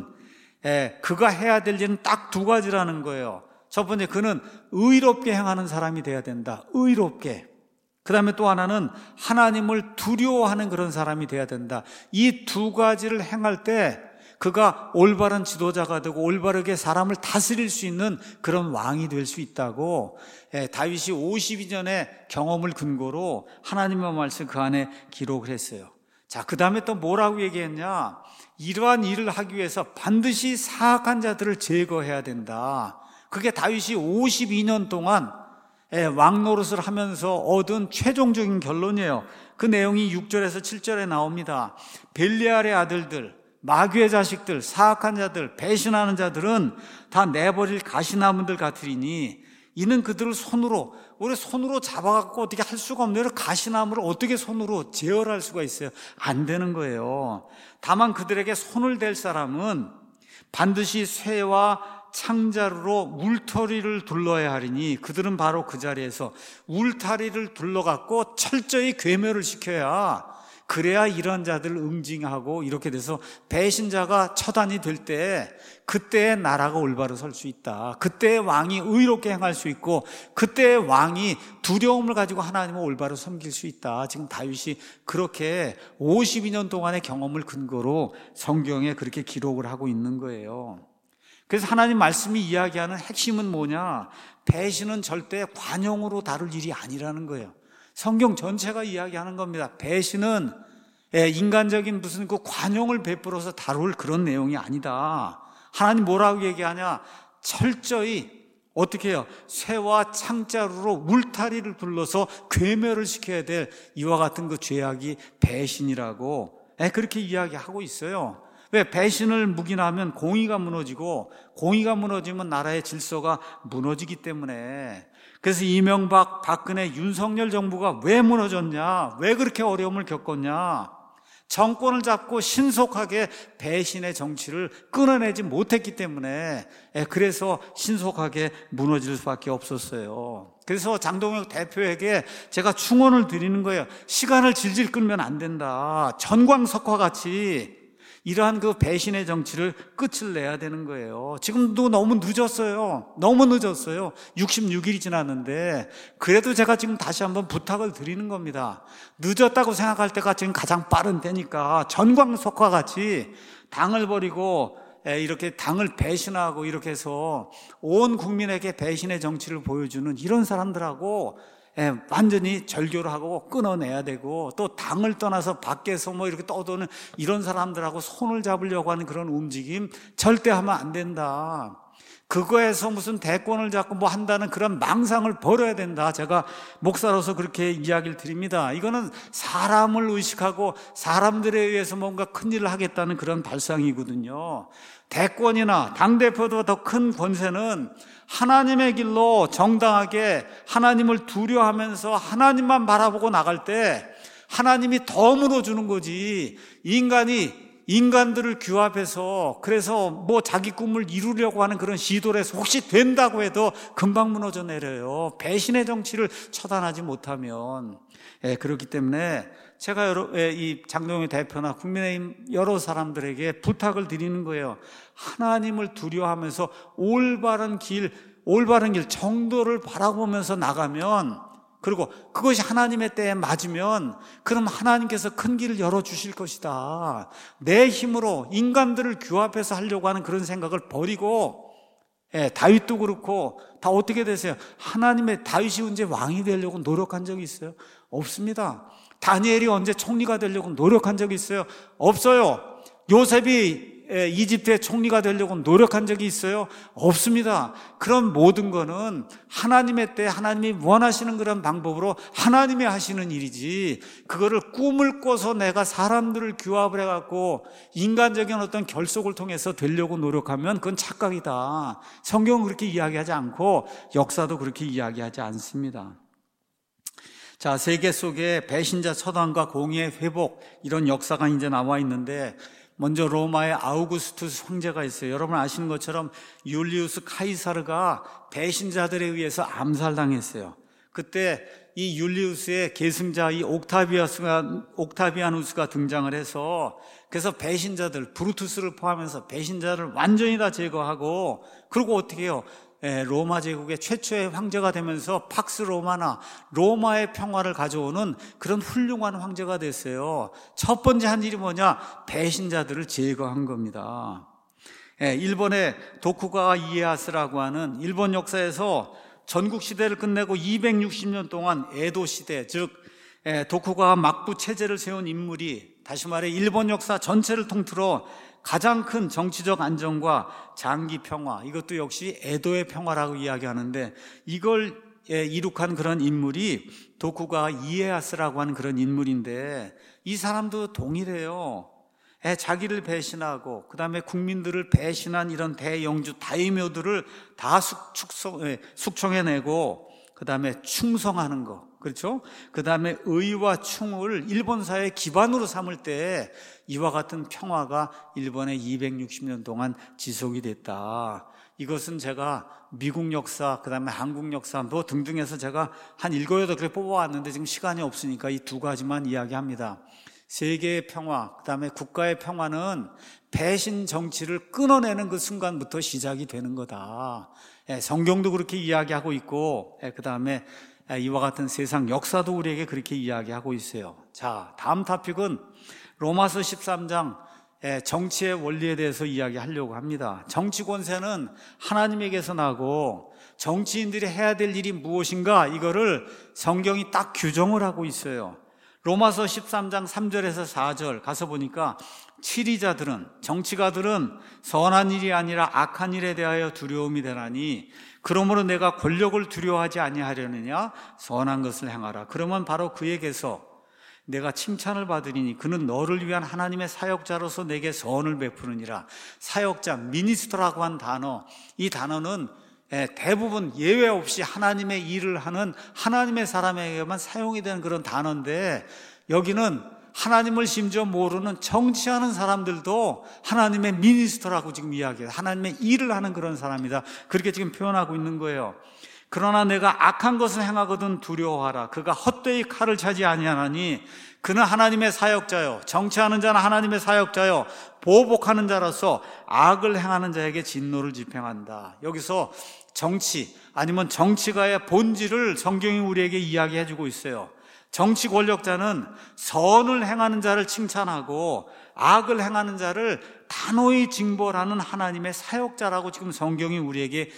그가 해야 될 일은 딱 두 가지라는 거예요. 첫 번째, 그는 의롭게 행하는 사람이 돼야 된다. 의롭게. 그 다음에 또 하나는 하나님을 두려워하는 그런 사람이 돼야 된다. 이 두 가지를 행할 때 그가 올바른 지도자가 되고 올바르게 사람을 다스릴 수 있는 그런 왕이 될 수 있다고 다윗이 52년의 경험을 근거로 하나님의 말씀 그 안에 기록을 했어요. 자, 그 다음에 또 뭐라고 얘기했냐? 이러한 일을 하기 위해서 반드시 사악한 자들을 제거해야 된다. 그게 다윗이 52년 동안 왕 노릇을 하면서 얻은 최종적인 결론이에요. 그 내용이 6절에서 7절에 나옵니다. 벨리알의 아들들, 마귀의 자식들, 사악한 자들, 배신하는 자들은 다 내버릴 가시나무들 같으리니 이는 그들을 우리 손으로 잡아갖고 어떻게 할 수가 없네요. 가시나무를 어떻게 손으로 제어할 수가 있어요? 안 되는 거예요. 다만 그들에게 손을 댈 사람은 반드시 쇠와 창자루로 울타리를 둘러야 하리니 그들은 바로 그 자리에서 울타리를 둘러갖고 철저히 괴멸을 시켜야, 그래야 이런 자들을 응징하고 이렇게 돼서 배신자가 처단이 될 때 그때의 나라가 올바로 설 수 있다. 그때의 왕이 의롭게 행할 수 있고 그때의 왕이 두려움을 가지고 하나님을 올바로 섬길 수 있다. 지금 다윗이 그렇게 52년 동안의 경험을 근거로 성경에 그렇게 기록을 하고 있는 거예요. 그래서 하나님 말씀이 이야기하는 핵심은 뭐냐? 배신은 절대 관용으로 다룰 일이 아니라는 거예요. 성경 전체가 이야기하는 겁니다. 배신은 인간적인 무슨 그 관용을 베풀어서 다룰 그런 내용이 아니다. 하나님 뭐라고 얘기하냐? 철저히 어떻게 해요? 쇠와 창자루로 울타리를 둘러서 괴멸을 시켜야 될 이와 같은 그 죄악이 배신이라고 그렇게 이야기하고 있어요. 왜? 배신을 묵인하면 공의가 무너지고, 공의가 무너지면 나라의 질서가 무너지기 때문에. 그래서 이명박, 박근혜, 윤석열 정부가 왜 무너졌냐? 왜 그렇게 어려움을 겪었냐? 정권을 잡고 신속하게 배신의 정치를 끊어내지 못했기 때문에, 그래서 신속하게 무너질 수밖에 없었어요. 그래서 장동혁 대표에게 제가 충원을 드리는 거예요. 시간을 질질 끌면 안 된다. 전광석화 같이 이러한 그 배신의 정치를 끝을 내야 되는 거예요. 지금도 너무 늦었어요. 너무 늦었어요. 66일이 지났는데, 그래도 제가 지금 다시 한번 부탁을 드리는 겁니다. 늦었다고 생각할 때가 지금 가장 빠른 때니까 전광석화 같이 당을 버리고 이렇게 당을 배신하고 이렇게 해서 온 국민에게 배신의 정치를 보여주는 이런 사람들하고 완전히 절교를 하고 끊어내야 되고, 또 당을 떠나서 밖에서 뭐 이렇게 떠도는 이런 사람들하고 손을 잡으려고 하는 그런 움직임 절대 하면 안 된다. 그거에서 무슨 대권을 잡고 뭐 한다는 그런 망상을 버려야 된다. 제가 목사로서 그렇게 이야기를 드립니다. 이거는 사람을 의식하고 사람들에 의해서 뭔가 큰일을 하겠다는 그런 발상이거든요. 대권이나 당대표도 더 큰 권세는 하나님의 길로 정당하게 하나님을 두려워하면서 하나님만 바라보고 나갈 때 하나님이 더 물어주는 거지. 인간들을 규합해서 그래서 뭐 자기 꿈을 이루려고 하는 그런 시도를 해서 혹시 된다고 해도 금방 무너져 내려요. 배신의 정치를 처단하지 못하면. 그렇기 때문에 제가 이 장동혁 대표나 국민의힘 여러 사람들에게 부탁을 드리는 거예요. 하나님을 두려워하면서 올바른 길 정도를 바라보면서 나가면, 그리고 그것이 하나님의 때에 맞으면 그럼 하나님께서 큰 길을 열어주실 것이다. 내 힘으로 인간들을 규합해서 하려고 하는 그런 생각을 버리고, 다윗도 그렇고 다 어떻게 되세요? 다윗이 언제 왕이 되려고 노력한 적이 있어요? 없습니다. 다니엘이 언제 총리가 되려고 노력한 적이 있어요? 없어요. 요셉이 이집트의 총리가 되려고 노력한 적이 있어요? 없습니다. 그런 모든 거는 하나님의 때 하나님이 원하시는 그런 방법으로 하나님이 하시는 일이지, 그거를 꿈을 꿔서 내가 사람들을 규합을 해갖고 인간적인 어떤 결속을 통해서 되려고 노력하면 그건 착각이다. 성경은 그렇게 이야기하지 않고 역사도 그렇게 이야기하지 않습니다. 자, 세계 속에 배신자 처단과 공의의 회복, 이런 역사가 이제 나와 있는데, 먼저 로마의 아우구스투스 황제가 있어요. 여러분 아시는 것처럼 율리우스 카이사르가 배신자들에 의해서 암살당했어요. 그때 이 율리우스의 계승자 이 옥타비아누스가 등장을 해서, 그래서 배신자들, 브루투스를 포함해서 배신자를 완전히 다 제거하고, 그리고 어떻게 해요? 로마 제국의 최초의 황제가 되면서 팍스 로마나 로마의 평화를 가져오는 그런 훌륭한 황제가 됐어요. 첫 번째 한 일이 뭐냐? 배신자들을 제거한 겁니다. 일본의 도쿠가와 이에야스라고 하는 일본 역사에서 전국 시대를 끝내고 260년 동안 에도 시대, 즉 도쿠가와 막부 체제를 세운 인물이, 다시 말해 일본 역사 전체를 통틀어 가장 큰 정치적 안정과 장기 평화, 이것도 역시 에도의 평화라고 이야기하는데, 이걸 이룩한 그런 인물이 도쿠가와 이에야스라고 하는 그런 인물인데, 이 사람도 동일해요. 자기를 배신하고 그 다음에 국민들을 배신한 이런 대영주 다이묘들을 다 숙청해내고 그 다음에 충성하는 거, 그렇죠? 그 다음에 의와 충을 일본 사회의 기반으로 삼을 때 이와 같은 평화가 일본에 260년 동안 지속이 됐다. 이것은 제가 미국 역사, 그 다음에 한국 역사 뭐 등등 해서 제가 한 7, 8개 뽑아왔는데 지금 시간이 없으니까 이 두 가지만 이야기합니다. 세계의 평화, 그 다음에 국가의 평화는 배신 정치를 끊어내는 그 순간부터 시작이 되는 거다. 성경도 그렇게 이야기하고 있고, 그 다음에 이와 같은 세상 역사도 우리에게 그렇게 이야기하고 있어요. 자, 다음 토픽은 로마서 13장 정치의 원리에 대해서 이야기하려고 합니다. 정치 권세는 하나님에게서 나고 정치인들이 해야 될 일이 무엇인가 이거를 성경이 딱 규정을 하고 있어요. 로마서 13장 3절에서 4절 가서 보니까 치리자들은, 정치가들은 선한 일이 아니라 악한 일에 대하여 두려움이 되나니 그러므로 내가 권력을 두려워하지 아니하려느냐? 선한 것을 행하라. 그러면 바로 그에게서 내가 칭찬을 받으리니 그는 너를 위한 하나님의 사역자로서 내게 선을 베푸느니라. 사역자, 미니스터라고 한 단어, 이 단어는 대부분 예외 없이 하나님의 일을 하는 하나님의 사람에게만 사용이 되는 그런 단어인데, 여기는 하나님을 심지어 모르는 정치하는 사람들도 하나님의 미니스터라고 지금 이야기해요. 하나님의 일을 하는 그런 사람이다. 그렇게 지금 표현하고 있는 거예요. 그러나 내가 악한 것을 행하거든 두려워하라. 그가 헛되이 칼을 차지 아니하나니 그는 하나님의 사역자요, 정치하는 자는 하나님의 사역자요, 보복하는 자로서 악을 행하는 자에게 진노를 집행한다. 여기서 정치 아니면 정치가의 본질을 성경이 우리에게 이야기해 주고 있어요. 정치 권력자는 선을 행하는 자를 칭찬하고 악을 행하는 자를 단호히 징벌하는 하나님의 사역자라고 지금 성경이 우리에게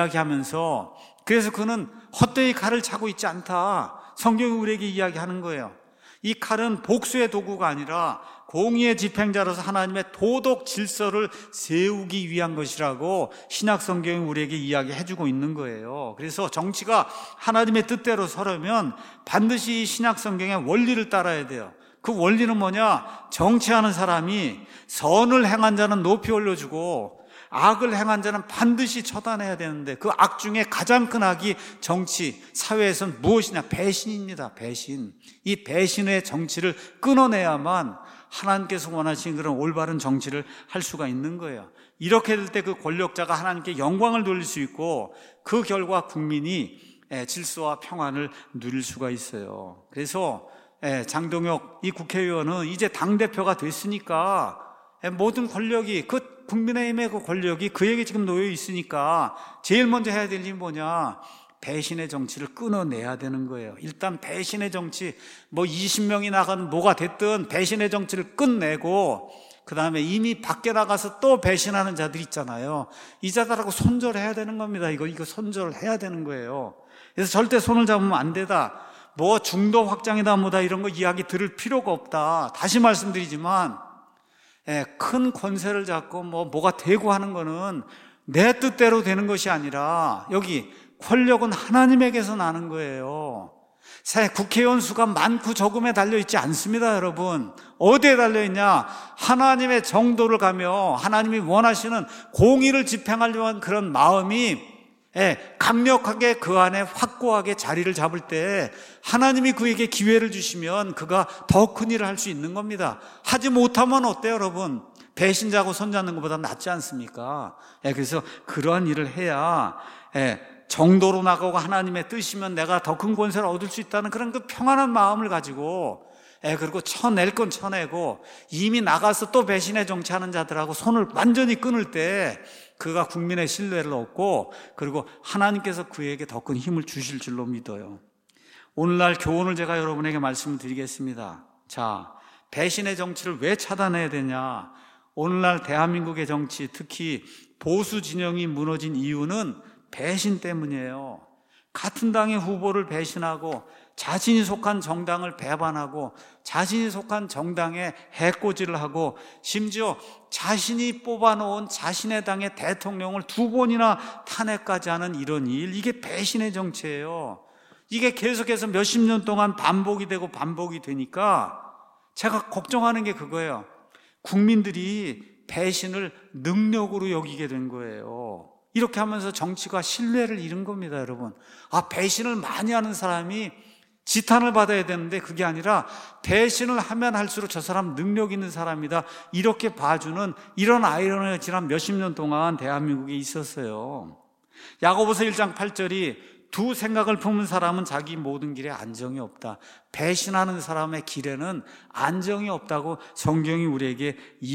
이야기하면서, 그래서 그는 헛되이 칼을 차고 있지 않다, 성경이 우리에게 이야기하는 거예요. 이 칼은 복수의 도구가 아니라 공의의 집행자로서 하나님의 도덕 질서를 세우기 위한 것이라고 신약 성경이 우리에게 이야기해주고 있는 거예요. 그래서 정치가 하나님의 뜻대로 서려면 반드시 신약 성경의 원리를 따라야 돼요. 그 원리는 뭐냐? 정치하는 사람이 선을 행한 자는 높이 올려주고 악을 행한 자는 반드시 처단해야 되는데, 그 악 중에 가장 큰 악이 정치, 사회에서는 무엇이냐? 배신입니다. 배신. 이 배신의 정치를 끊어내야만 하나님께서 원하시는 그런 올바른 정치를 할 수가 있는 거예요. 이렇게 될 때 그 권력자가 하나님께 영광을 돌릴 수 있고, 그 결과 국민이 질서와 평안을 누릴 수가 있어요. 그래서 장동혁 이 국회의원은 이제 당대표가 됐으니까 모든 권력이, 그 국민의힘의 그 권력이 그에게 지금 놓여 있으니까 제일 먼저 해야 될 일이 뭐냐? 배신의 정치를 끊어내야 되는 거예요. 일단 배신의 정치, 뭐 20명이 나가든 뭐가 됐든 배신의 정치를 끝내고, 그 다음에 이미 밖에 나가서 또 배신하는 자들 있잖아요. 이 자들하고 손절해야 되는 겁니다. 이거 손절을 해야 되는 거예요. 그래서 절대 손을 잡으면 안 되다. 뭐 중도 확장이다 뭐다 이런 거 이야기 들을 필요가 없다. 다시 말씀드리지만 큰 권세를 잡고 뭐가 되고 하는 거는 내 뜻대로 되는 것이 아니라 여기 권력은 하나님에게서 나는 거예요. 국회의원 수가 많고 적음에 달려있지 않습니다, 여러분. 어디에 달려있냐? 하나님의 정도를 가며 하나님이 원하시는 공의를 집행하려고 하는 그런 마음이 강력하게 그 안에 확고하게 자리를 잡을 때 하나님이 그에게 기회를 주시면 그가 더 큰 일을 할 수 있는 겁니다. 하지 못하면 어때요, 여러분? 배신자고 손잡는 것보다 낫지 않습니까? 그래서 그러한 일을 해야 정도로 나가고 하나님의 뜻이면 내가 더 큰 권세를 얻을 수 있다는 그런 그 평안한 마음을 가지고, 그리고 쳐낼 건 쳐내고, 이미 나가서 또 배신의 정치하는 자들하고 손을 완전히 끊을 때 그가 국민의 신뢰를 얻고, 그리고 하나님께서 그에게 더 큰 힘을 주실 줄로 믿어요. 오늘날 교훈을 제가 여러분에게 말씀드리겠습니다. 자, 배신의 정치를 왜 차단해야 되냐? 오늘날 대한민국의 정치, 특히 보수 진영이 무너진 이유는 배신 때문이에요. 같은 당의 후보를 배신하고 자신이 속한 정당을 배반하고 자신이 속한 정당에 해코지를 하고 심지어 자신이 뽑아놓은 자신의 당의 대통령을 2번이나 탄핵까지 하는 이런 일, 이게 배신의 정치예요. 이게 계속해서 몇십 년 동안 반복이 되고 반복이 되니까 제가 걱정하는 게 그거예요. 국민들이 배신을 능력으로 여기게 된 거예요. 이렇게 하면서 정치가 신뢰를 잃은 겁니다, 여러분. 배신을 많이 하는 사람이 지탄을 받아야 되는데 그게 아니라 배신을 하면 할수록 저 사람 능력 있는 사람이다, 이렇게 봐주는 이런 아이러니가 지난 몇십 년 동안 대한민국에 있었어요. 야고보서 1장 8절이 두 생각을 품은 사람은 자기 모든 길에 안정이 없다, 배신하는 사람의 길에는 안정이 없다고 성경이 우리에게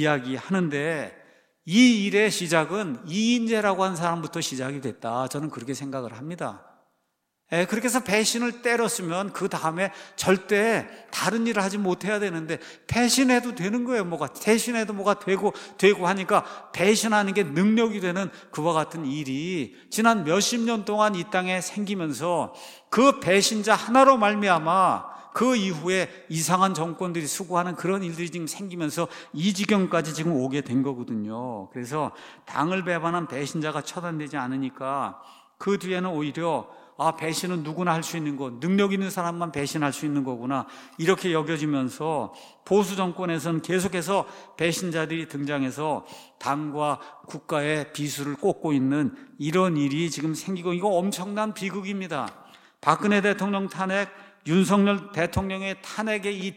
이야기하는데, 이 일의 시작은 이인재라고 하는 사람부터 시작이 됐다, 저는 그렇게 생각을 합니다. 그렇게 해서 배신을 때렸으면 그 다음에 절대 다른 일을 하지 못해야 되는데, 배신해도 되는 거예요. 배신해도 뭐가 되고 하니까 배신하는 게 능력이 되는 그와 같은 일이 지난 몇십 년 동안 이 땅에 생기면서, 그 배신자 하나로 말미암아 그 이후에 이상한 정권들이 수고하는 그런 일들이 지금 생기면서 이 지경까지 지금 오게 된 거거든요. 그래서 당을 배반한 배신자가 처단되지 않으니까 그 뒤에는 오히려 배신은 누구나 할 수 있는 거, 능력 있는 사람만 배신할 수 있는 거구나, 이렇게 여겨지면서 보수 정권에서는 계속해서 배신자들이 등장해서 당과 국가의 비수를 꽂고 있는 이런 일이 지금 생기고, 이거 엄청난 비극입니다. 박근혜 대통령 탄핵, 윤석열 대통령의 탄핵의 이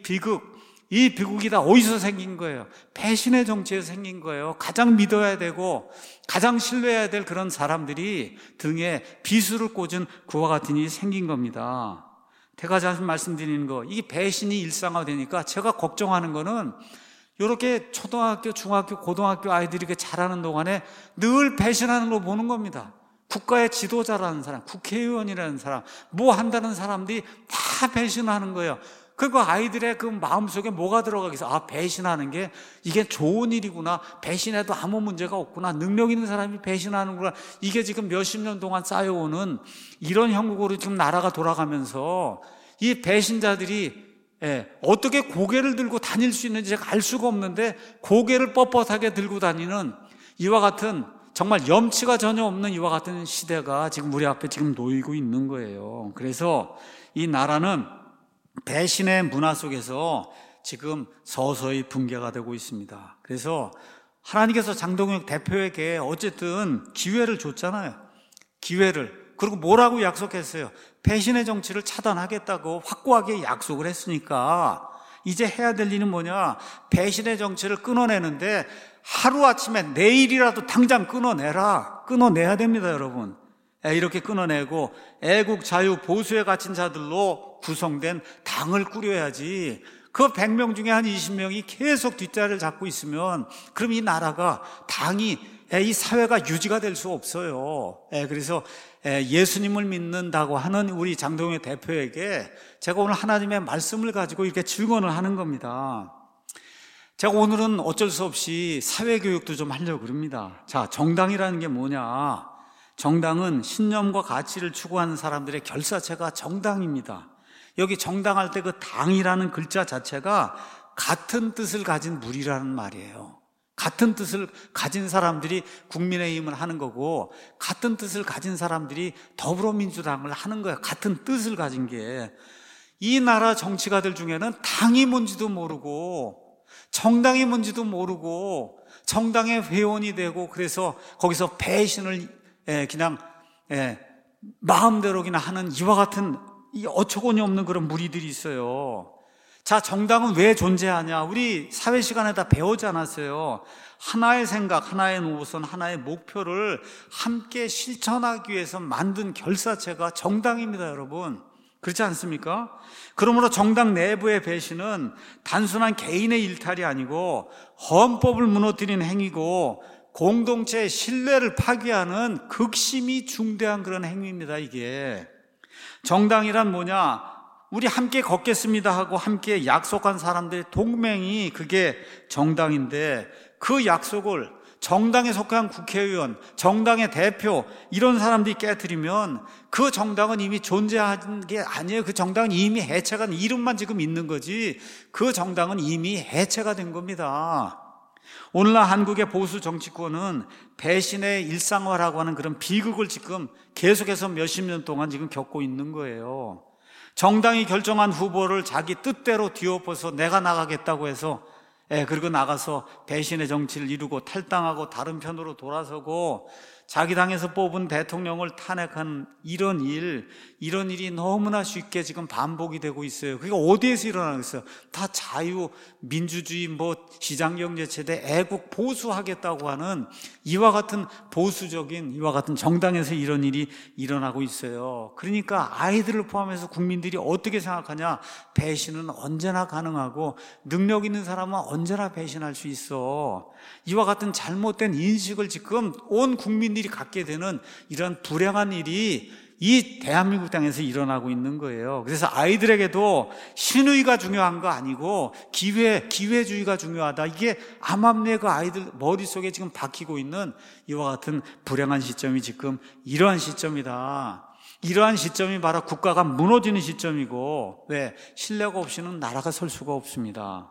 비극이 다 어디서 생긴 거예요? 배신의 정치에서 생긴 거예요. 가장 믿어야 되고 가장 신뢰해야 될 그런 사람들이 등에 비수를 꽂은 그와 같은 일이 생긴 겁니다. 제가 자주 말씀드리는 거, 이 배신이 일상화되니까 제가 걱정하는 거는, 이렇게 초등학교, 중학교, 고등학교 아이들이 이렇게 자라는 동안에 늘 배신하는 걸 보는 겁니다. 국가의 지도자라는 사람, 국회의원이라는 사람, 뭐 한다는 사람들이 다 배신하는 거예요. 그리고 아이들의 그 마음속에 뭐가 들어가겠어? 배신하는 게 이게 좋은 일이구나, 배신해도 아무 문제가 없구나, 능력 있는 사람이 배신하는구나, 이게 지금 몇십 년 동안 쌓여오는 이런 형국으로 지금 나라가 돌아가면서, 이 배신자들이 어떻게 고개를 들고 다닐 수 있는지 제가 알 수가 없는데, 고개를 뻣뻣하게 들고 다니는 이와 같은, 정말 염치가 전혀 없는 이와 같은 시대가 지금 우리 앞에 지금 놓이고 있는 거예요. 그래서 이 나라는 배신의 문화 속에서 지금 서서히 붕괴가 되고 있습니다. 그래서 하나님께서 장동혁 대표에게 어쨌든 기회를 줬잖아요. 기회를. 그리고 뭐라고 약속했어요? 배신의 정치를 차단하겠다고 확고하게 약속을 했으니까 이제 해야 될 일은 뭐냐? 배신의 정치를 끊어내는데 하루아침에 내일이라도 당장 끊어내야 됩니다, 여러분. 이렇게 끊어내고 애국, 자유, 보수에 갇힌 자들로 구성된 당을 꾸려야지, 그 100명 중에 한 20명이 계속 뒷자리를 잡고 있으면 그럼 이 나라가, 당이, 이 사회가 유지가 될 수 없어요. 그래서 예수님을 믿는다고 하는 우리 장동혁 대표에게 제가 오늘 하나님의 말씀을 가지고 이렇게 증언을 하는 겁니다. 제가 오늘은 어쩔 수 없이 사회교육도 좀 하려고 그럽니다. 자, 정당이라는 게 뭐냐? 정당은 신념과 가치를 추구하는 사람들의 결사체가 정당입니다. 여기 정당할 때 그 당이라는 글자 자체가 같은 뜻을 가진 무리라는 말이에요. 같은 뜻을 가진 사람들이 국민의힘을 하는 거고, 같은 뜻을 가진 사람들이 더불어민주당을 하는 거예요. 같은 뜻을 가진 게. 이 나라 정치가들 중에는 당이 뭔지도 모르고 정당이 뭔지도 모르고 정당의 회원이 되고, 그래서 거기서 배신을 그냥 마음대로 그냥 하는 이와 같은 이 어처구니 없는 그런 무리들이 있어요. 자, 정당은 왜 존재하냐? 우리 사회 시간에 다 배우지 않았어요? 하나의 생각, 하나의 노선, 하나의 목표를 함께 실천하기 위해서 만든 결사체가 정당입니다, 여러분. 그렇지 않습니까? 그러므로 정당 내부의 배신은 단순한 개인의 일탈이 아니고 헌법을 무너뜨린 행위고, 공동체의 신뢰를 파괴하는 극심히 중대한 그런 행위입니다, 이게. 정당이란 뭐냐? 우리 함께 걷겠습니다 하고 함께 약속한 사람들의 동맹이 그게 정당인데, 그 약속을 정당에 속한 국회의원, 정당의 대표, 이런 사람들이 깨트리면 그 정당은 이미 존재하는 게 아니에요. 그 정당은 이미 해체가, 이름만 지금 있는 거지 그 정당은 이미 해체가 된 겁니다. 오늘날 한국의 보수 정치권은 배신의 일상화라고 하는 그런 비극을 지금 계속해서 몇십 년 동안 지금 겪고 있는 거예요. 정당이 결정한 후보를 자기 뜻대로 뒤엎어서 내가 나가겠다고 해서 그리고 나가서 배신의 정치를 이루고 탈당하고 다른 편으로 돌아서고, 자기 당에서 뽑은 대통령을 탄핵한 이런 일이 너무나 쉽게 지금 반복이 되고 있어요. 그게 어디에서 일어나겠어요? 다 자유, 민주주의, 시장경제체대, 애국 보수하겠다고 하는 이와 같은 보수적인 이와 같은 정당에서 이런 일이 일어나고 있어요. 그러니까 아이들을 포함해서 국민들이 어떻게 생각하냐? 배신은 언제나 가능하고 능력 있는 사람은 언제나 배신할 수 있어. 이와 같은 잘못된 인식을 지금 온 국민들이 갖게 되는 이런 불행한 일이 이 대한민국 땅에서 일어나고 있는 거예요. 그래서 아이들에게도 신의가 중요한 거 아니고 기회주의가 중요하다. 이게 암암리에 그 아이들 머릿속에 지금 박히고 있는 이와 같은 불행한 시점이 지금 이러한 시점이다. 이러한 시점이 바로 국가가 무너지는 시점이고, 왜? 신뢰가 없이는 나라가 설 수가 없습니다.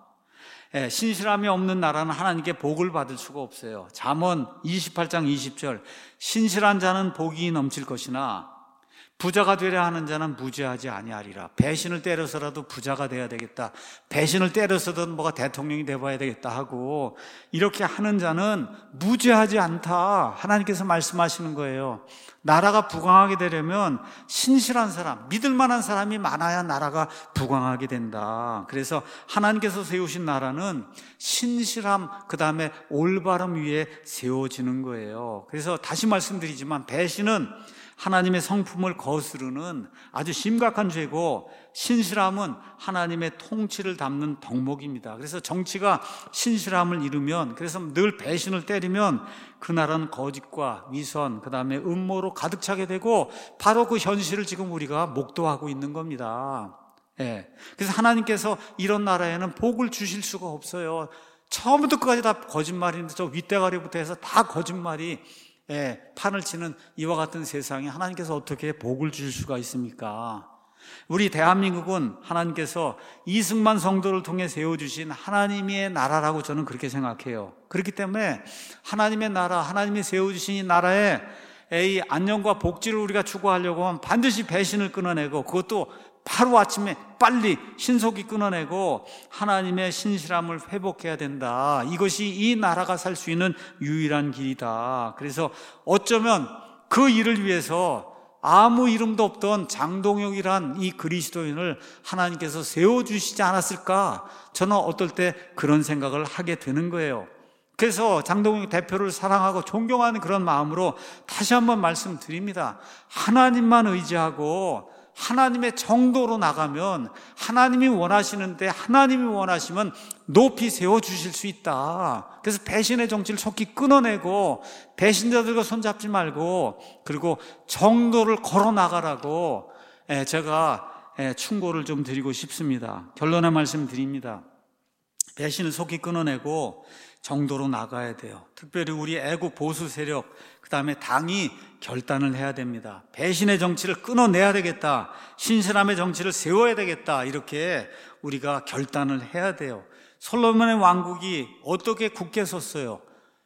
신실함이 없는 나라는 하나님께 복을 받을 수가 없어요. 잠언 28장 20절, 신실한 자는 복이 넘칠 것이나 부자가 되려 하는 자는 무죄하지 아니하리라. 배신을 때려서라도 부자가 돼야 되겠다, 배신을 때려서도 뭐가 대통령이 돼봐야 되겠다 하고 이렇게 하는 자는 무죄하지 않다, 하나님께서 말씀하시는 거예요. 나라가 부강하게 되려면 신실한 사람, 믿을 만한 사람이 많아야 나라가 부강하게 된다. 그래서 하나님께서 세우신 나라는 신실함, 그 다음에 올바름 위에 세워지는 거예요. 그래서 다시 말씀드리지만 배신은 하나님의 성품을 거스르는 아주 심각한 죄고, 신실함은 하나님의 통치를 담는 덕목입니다. 그래서 정치가 신실함을 이루면, 그래서 늘 배신을 때리면 그 나라는 거짓과 위선, 그 다음에 음모로 가득 차게 되고, 바로 그 현실을 지금 우리가 목도하고 있는 겁니다. 그래서 하나님께서 이런 나라에는 복을 주실 수가 없어요. 처음부터 끝까지 다 거짓말인데, 저 윗대가리부터 해서 다 거짓말이 판을 치는 이와 같은 세상에 하나님께서 어떻게 복을 주실 수가 있습니까? 우리 대한민국은 하나님께서 이승만 성도를 통해 세워주신 하나님의 나라라고 저는 그렇게 생각해요. 그렇기 때문에 하나님의 나라, 하나님이 세워주신 이 나라에 이 안녕과 복지를 우리가 추구하려고 하면 반드시 배신을 끊어내고, 그것도 바로 아침에 빨리 신속히 끊어내고 하나님의 신실함을 회복해야 된다. 이것이 이 나라가 살 수 있는 유일한 길이다. 그래서 어쩌면 그 일을 위해서 아무 이름도 없던 장동혁이란 이 그리스도인을 하나님께서 세워주시지 않았을까? 저는 어떨 때 그런 생각을 하게 되는 거예요. 그래서 장동혁 대표를 사랑하고 존경하는 그런 마음으로 다시 한번 말씀드립니다. 하나님만 의지하고 하나님의 정도로 나가면 하나님이 원하시는데, 하나님이 원하시면 높이 세워주실 수 있다. 그래서 배신의 정치를 속히 끊어내고 배신자들과 손잡지 말고, 그리고 정도를 걸어 나가라고 제가 충고를 좀 드리고 싶습니다. 결론의 말씀 드립니다. 배신을 속히 끊어내고 정도로 나가야 돼요. 특별히 우리 애국 보수 세력, 그 다음에 당이 결단을 해야 됩니다. 배신의 정치를 끊어내야 되겠다, 신실함의 정치를 세워야 되겠다, 이렇게 우리가 결단을 해야 돼요. 솔로몬의 왕국이 어떻게 굳게 섰어요?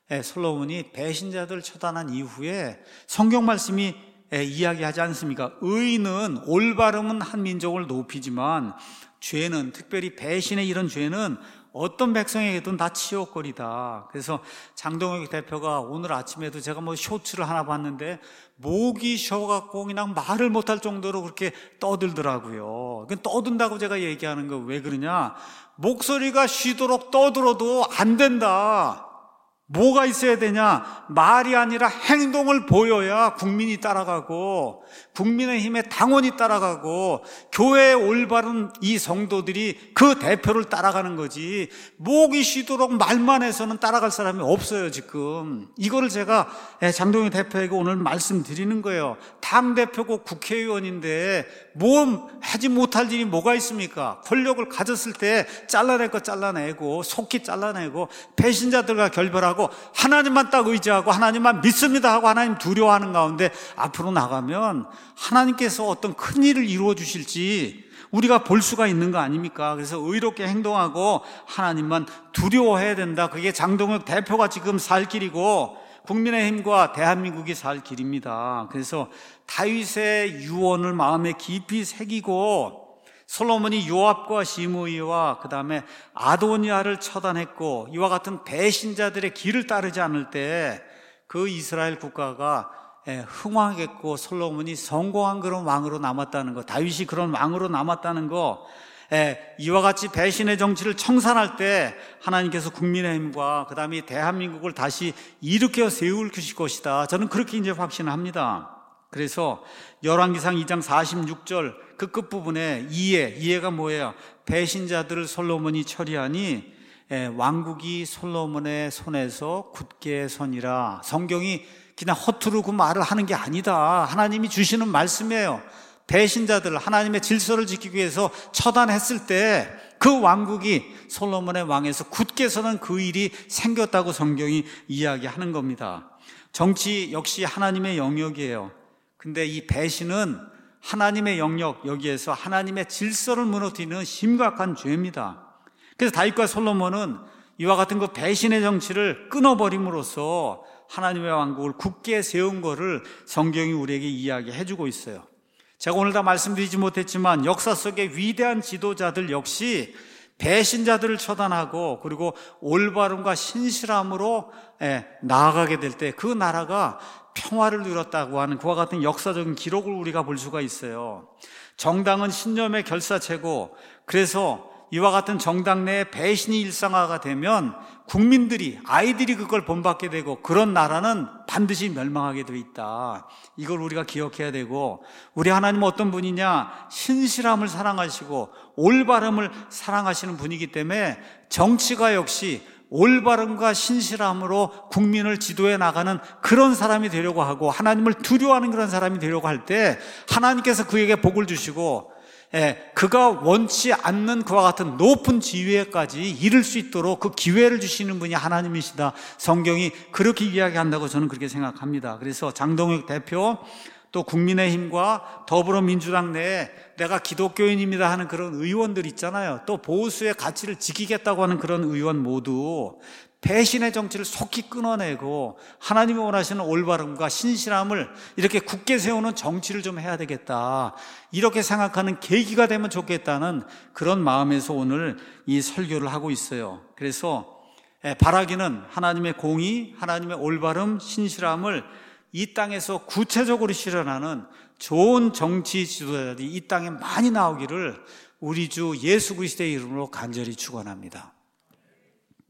솔로몬이 배신자들을 처단한 이후에 성경 말씀이 이야기하지 않습니까? 의는, 올바름은 한 민족을 높이지만 죄는, 특별히 배신의 이런 죄는 어떤 백성에게도 다 치욕거리다. 그래서 장동혁 대표가 오늘 아침에도 제가 쇼츠를 하나 봤는데 목이 쉬어갖고 그냥 말을 못할 정도로 그렇게 떠들더라고요. 떠든다고 제가 얘기하는 거 왜 그러냐? 목소리가 쉬도록 떠들어도 안 된다. 뭐가 있어야 되냐? 말이 아니라 행동을 보여야 국민이 따라가고, 국민의힘의 당원이 따라가고, 교회의 올바른 이 성도들이 그 대표를 따라가는 거지, 목이 쉬도록 말만 해서는 따라갈 사람이 없어요 지금. 이거를 제가 장동혁 대표에게 오늘 말씀드리는 거예요. 당대표고 국회의원인데 뭐 하지 못할 일이 뭐가 있습니까? 권력을 가졌을 때 잘라낼 거 잘라내고, 속히 잘라내고, 배신자들과 결별하고, 하나님만 딱 의지하고 하나님만 믿습니다 하고 하나님 두려워하는 가운데 앞으로 나가면 하나님께서 어떤 큰 일을 이루어 주실지 우리가 볼 수가 있는 거 아닙니까? 그래서 의롭게 행동하고 하나님만 두려워해야 된다. 그게 장동혁 대표가 지금 살 길이고 국민의힘과 대한민국이 살 길입니다. 그래서 다윗의 유언을 마음에 깊이 새기고, 솔로몬이 요압과 시므이와 그 다음에 아도니아를 처단했고, 이와 같은 배신자들의 길을 따르지 않을 때 그 이스라엘 국가가 흥왕했고 솔로몬이 성공한 그런 왕으로 남았다는 거, 다윗이 그런 왕으로 남았다는 거, 이와 같이 배신의 정치를 청산할 때 하나님께서 국민의힘과 그 다음에 대한민국을 다시 일으켜 세울 것이다. 저는 그렇게 이제 확신합니다. 그래서 열왕기상 2장 46절 그 끝부분에 이해가 뭐예요? 배신자들을 솔로몬이 처리하니 왕국이 솔로몬의 손에서 굳게 서니라. 성경이 그냥 허투루 그 말을 하는 게 아니다. 하나님이 주시는 말씀이에요. 배신자들, 하나님의 질서를 지키기 위해서 처단했을 때 그 왕국이 솔로몬의 왕에서 굳게 서는 그 일이 생겼다고 성경이 이야기하는 겁니다. 정치 역시 하나님의 영역이에요. 근데 이 배신은 하나님의 영역, 여기에서 하나님의 질서를 무너뜨리는 심각한 죄입니다. 그래서 다윗과 솔로몬은 이와 같은 그 배신의 정치를 끊어버림으로써 하나님의 왕국을 굳게 세운 것을 성경이 우리에게 이야기해 주고 있어요. 제가 오늘 다 말씀드리지 못했지만 역사 속의 위대한 지도자들 역시 배신자들을 처단하고 그리고 올바름과 신실함으로 나아가게 될 때 그 나라가 평화를 누렸다고 하는 그와 같은 역사적인 기록을 우리가 볼 수가 있어요. 정당은 신념의 결사체고, 그래서 이와 같은 정당 내에 배신이 일상화가 되면 국민들이, 아이들이 그걸 본받게 되고 그런 나라는 반드시 멸망하게 되어 있다. 이걸 우리가 기억해야 되고, 우리 하나님은 어떤 분이냐? 신실함을 사랑하시고 올바름을 사랑하시는 분이기 때문에 정치가 역시 올바름과 신실함으로 국민을 지도해 나가는 그런 사람이 되려고 하고, 하나님을 두려워하는 그런 사람이 되려고 할 때 하나님께서 그에게 복을 주시고 그가 원치 않는 그와 같은 높은 지위에까지 이를 수 있도록 그 기회를 주시는 분이 하나님이시다. 성경이 그렇게 이야기한다고 저는 그렇게 생각합니다. 그래서 장동혁 대표, 또 국민의힘과 더불어민주당 내에 내가 기독교인입니다 하는 그런 의원들 있잖아요. 또 보수의 가치를 지키겠다고 하는 그런 의원 모두 배신의 정치를 속히 끊어내고 하나님이 원하시는 올바름과 신실함을 이렇게 굳게 세우는 정치를 좀 해야 되겠다, 이렇게 생각하는 계기가 되면 좋겠다는 그런 마음에서 오늘 이 설교를 하고 있어요. 그래서 바라기는 하나님의 공의, 하나님의 올바름, 신실함을 이 땅에서 구체적으로 실현하는 좋은 정치 지도자들이 이 땅에 많이 나오기를 우리 주 예수 그리스도의 이름으로 간절히 축원합니다.